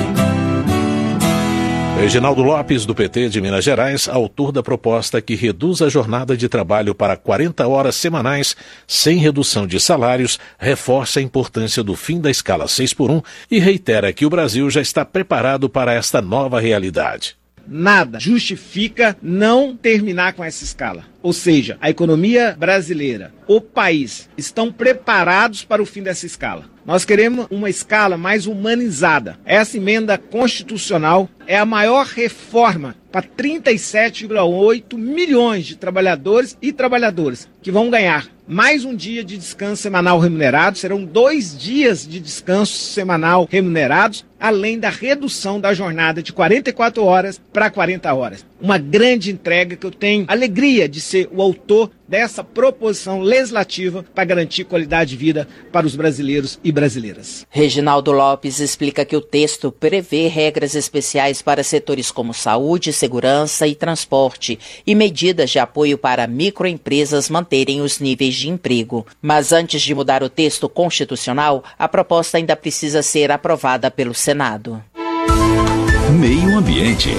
Reginaldo Lopes, do P T de Minas Gerais, autor da proposta que reduz a jornada de trabalho para quarenta horas semanais, sem redução de salários, reforça a importância do fim da escala seis por um e reitera que o Brasil já está preparado para esta nova realidade. Nada justifica não terminar com essa escala. Ou seja, a economia brasileira, o país, estão preparados para o fim dessa escala. Nós queremos uma escala mais humanizada. Essa emenda constitucional é a maior reforma para trinta e sete vírgula oito milhões de trabalhadores e trabalhadoras que vão ganhar mais um dia de descanso semanal remunerado, serão dois dias de descanso semanal remunerados, além da redução da jornada de quarenta e quatro horas para quarenta horas. Uma grande entrega que eu tenho alegria de ser o autor dessa proposição legislativa para garantir qualidade de vida para os brasileiros e brasileiras. Reginaldo Lopes explica que o texto prevê regras especiais para setores como saúde, segurança e transporte e medidas de apoio para microempresas manterem os níveis de emprego. Mas antes de mudar o texto constitucional, a proposta ainda precisa ser aprovada pelo Senado. Meio Ambiente.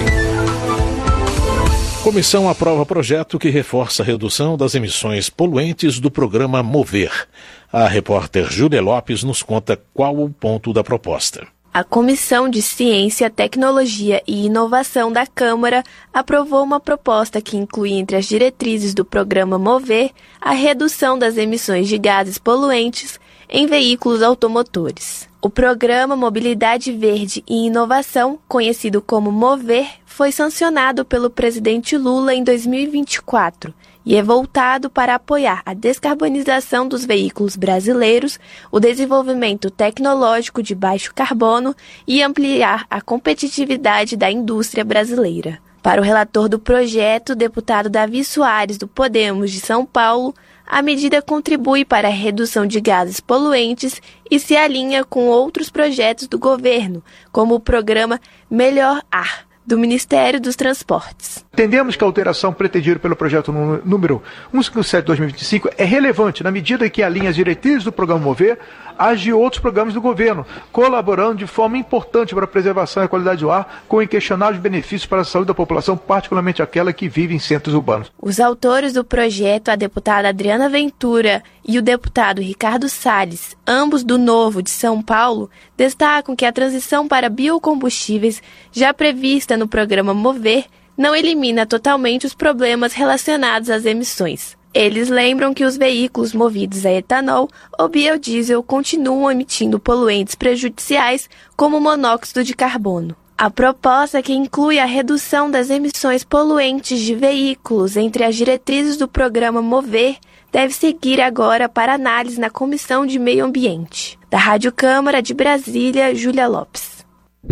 Comissão aprova projeto que reforça a redução das emissões poluentes do programa Mover. A repórter Júlia Lopes nos conta qual o ponto da proposta. A Comissão de Ciência, Tecnologia e Inovação da Câmara aprovou uma proposta que inclui entre as diretrizes do programa Mover a redução das emissões de gases poluentes em veículos automotores. O programa Mobilidade Verde e Inovação, conhecido como Mover, foi sancionado pelo presidente Lula em dois mil e vinte e quatro e é voltado para apoiar a descarbonização dos veículos brasileiros, o desenvolvimento tecnológico de baixo carbono e ampliar a competitividade da indústria brasileira. Para o relator do projeto, deputado Davi Soares, do Podemos de São Paulo, a medida contribui para a redução de gases poluentes e se alinha com outros projetos do governo, como o programa Melhor Ar, do Ministério dos Transportes. Entendemos que a alteração pretendida pelo projeto número cento e cinquenta e sete barra dois mil e vinte e cinco é relevante na medida em que alinha as diretrizes do programa Mover às de outros programas do governo, colaborando de forma importante para a preservação e a qualidade do ar, com inquestionáveis benefícios para a saúde da população, particularmente aquela que vive em centros urbanos. Os autores do projeto, a deputada Adriana Ventura e o deputado Ricardo Salles, ambos do Novo de São Paulo, destacam que a transição para biocombustíveis, já prevista no programa Mover, não elimina totalmente os problemas relacionados às emissões. Eles lembram que os veículos movidos a etanol ou biodiesel continuam emitindo poluentes prejudiciais como monóxido de carbono. A proposta, que inclui a redução das emissões poluentes de veículos entre as diretrizes do programa Mover, deve seguir agora para análise na Comissão de Meio Ambiente. Da Rádio Câmara de Brasília, Júlia Lopes.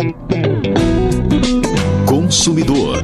Consumidor.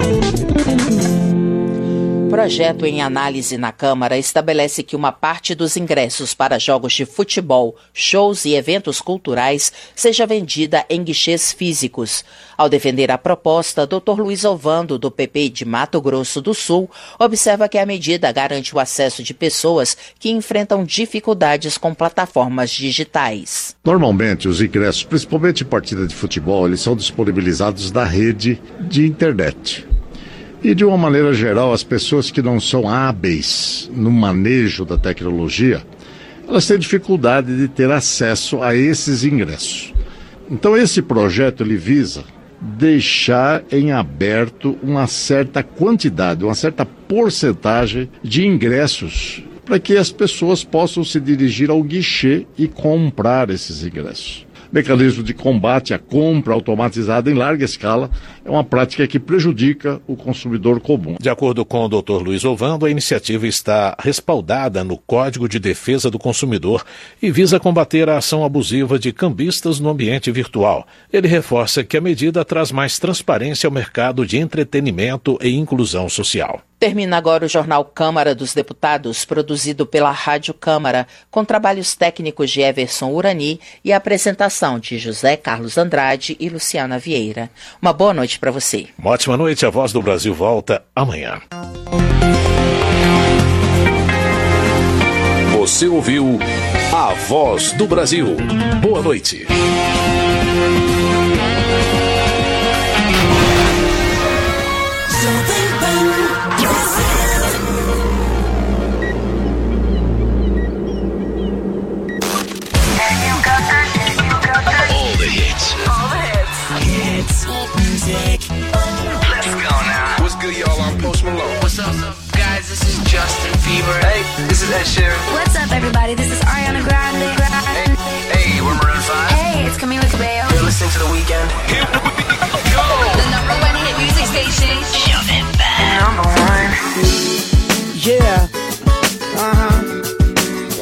Projeto em análise na Câmara estabelece que uma parte dos ingressos para jogos de futebol, shows e eventos culturais seja vendida em guichês físicos. Ao defender a proposta, doutor Luiz Ovando, do P P de Mato Grosso do Sul, observa que a medida garante o acesso de pessoas que enfrentam dificuldades com plataformas digitais. Normalmente, os ingressos, principalmente em partida de futebol, eles são disponibilizados na rede de internet. E, de uma maneira geral, as pessoas que não são hábeis no manejo da tecnologia, elas têm dificuldade de ter acesso a esses ingressos. Então, esse projeto ele visa deixar em aberto uma certa quantidade, uma certa porcentagem de ingressos para que as pessoas possam se dirigir ao guichê e comprar esses ingressos. Mecanismo de combate à compra automatizada em larga escala é uma prática que prejudica o consumidor comum. De acordo com o doutor Luiz Ovando, a iniciativa está respaldada no Código de Defesa do Consumidor e visa combater a ação abusiva de cambistas no ambiente virtual. Ele reforça que a medida traz mais transparência ao mercado de entretenimento e inclusão social. Termina agora o Jornal Câmara dos Deputados, produzido pela Rádio Câmara, com trabalhos técnicos de Everson Urani e a apresentação de José Carlos Andrade e Luciana Vieira. Uma boa noite para você. Uma ótima noite. A Voz do Brasil volta amanhã. Você ouviu A Voz do Brasil. Boa noite. Let's go now. What's good, y'all? I'm Post Malone. What's up, guys? This is Justin Bieber. Hey, this is Ed Sheeran. What's up, everybody? This is Ariana Grande. Hey, hey, we're Maroon five. Hey, it's Camila Cabello. You're listening to The Weeknd. Here we go. The number one hit music station. Shove it back. Number one. Yeah. Uh-huh.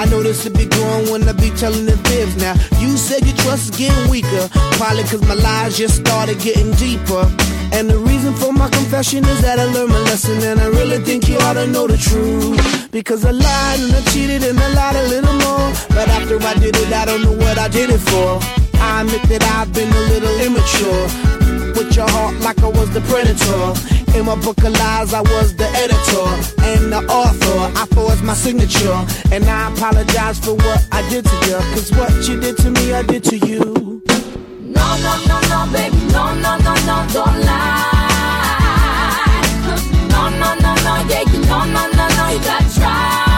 I know this will be growing when I be telling the fibs now. You said your trust is getting weaker, probably cause my lies just started getting deeper. And the reason for my confession is that I learned my lesson, and I really think you ought to know the truth. Because I lied and I cheated and I lied a little more, but after I did it, I don't know what I did it for. I admit that I've been a little immature, with your heart like I was the predator. In my book of lies, I was the editor and the author. I forged my signature, and I apologize for what I did to you. Cause what you did to me, I did to you. No, no, no, no, baby, no, no, no, no, don't lie. No, no, no, no, yeah, you no, no, no, no, you gotta try.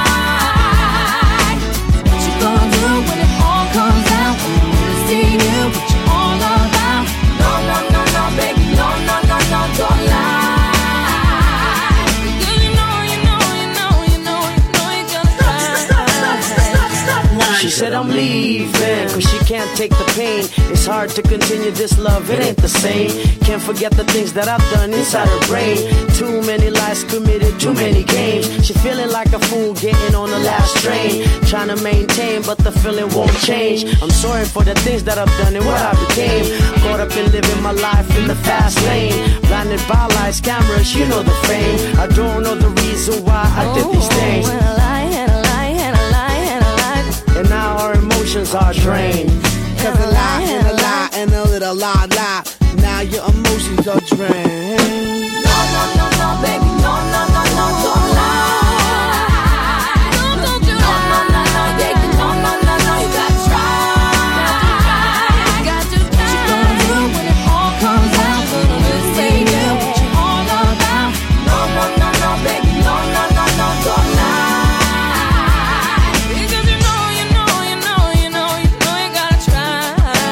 What you gonna do when it all comes out? Wanna see you, what you all about? No, no, no, no, baby, no, no, no, no, don't lie. Because you know, you know, you know, you know, you know you're gonna try. Stop, stop, stop, stop, stop. She said I'm leaving, cause she can't take the pain. It's hard to continue this love, it ain't the same. Can't forget the things that I've done inside her brain. Too many lies committed, too many games. She feeling like a fool getting on the last train. Trying to maintain, but the feeling won't change. I'm sorry for the things that I've done and what I became. Caught up in living my life in the fast lane. Blinded by lights, cameras, you know the fame. I don't know the reason why I did these things. And a lie, and a lie, and a lie, and a lie. And now our emotions are drained. Cause a lie and a lie and a little lie lie. Now your emotions are drained. No, no, no, no, baby, no, no, no, no, don't lie. No, don't you lie. No, no, no, no, yeah, you no, no, no, no, you gotta try. You got to try. What you gonna do when it all comes out? Gonna say you what you all about? No, no, no, no, baby, no, no, no, no, don't lie. Because you know, you know, you know, you know, you know you gotta try.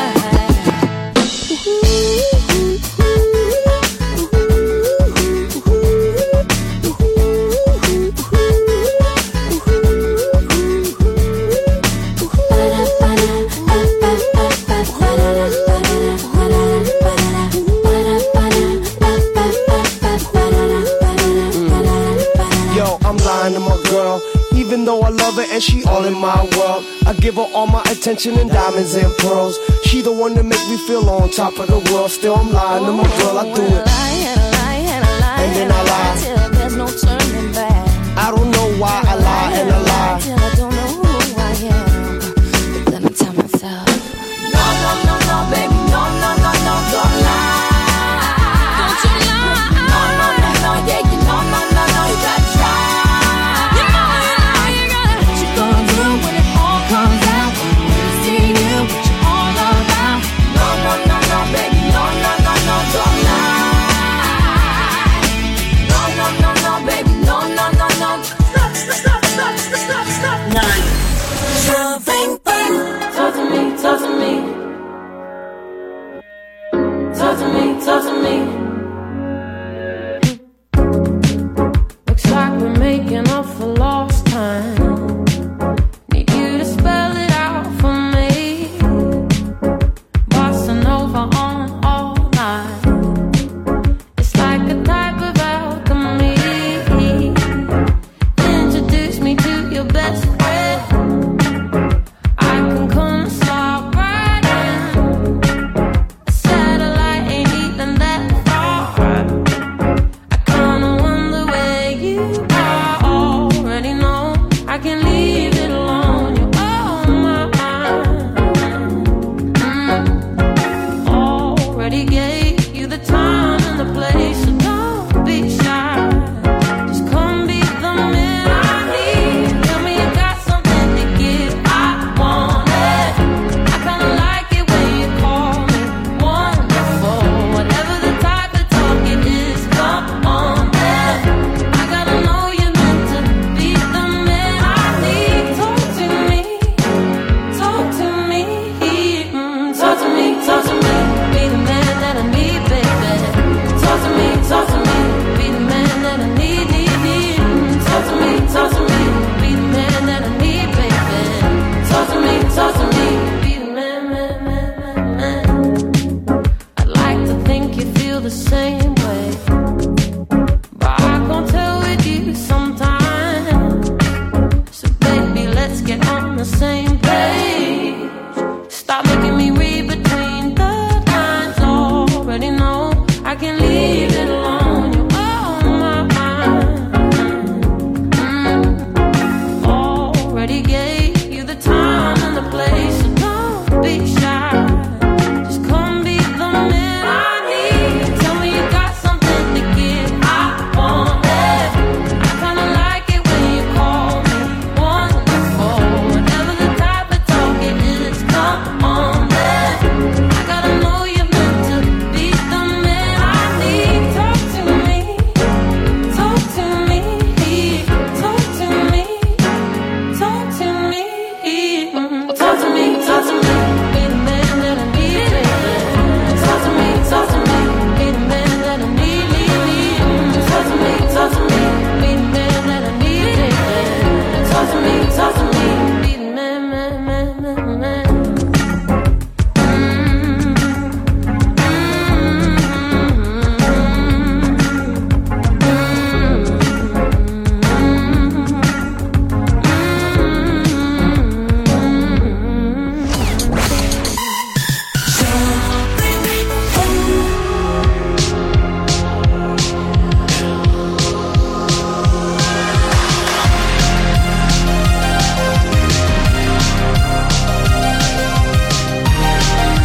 Yo, I'm lying to my girl, even though I love her and she all in my world. I give her all my attention and diamonds and pearls. She the one that make me feel on top of the world. Still I'm lying to my girl, I do it. And then I lie till there's no turning back. I don't know why I lie and I lie till I don't know who I am. But then I tell myself, no, no, no, no, baby, no, no, no, no, don't lie. Don't you lie. No, no, no, no, yeah, you no, no, no, no, you gotta try. You know, you know, you gotta. What you gonna do when it all comes out? Wanna see you, what you all about? No, no, no, no, baby, no, no, no, no, don't lie. No, no, no, no, baby. Stop making me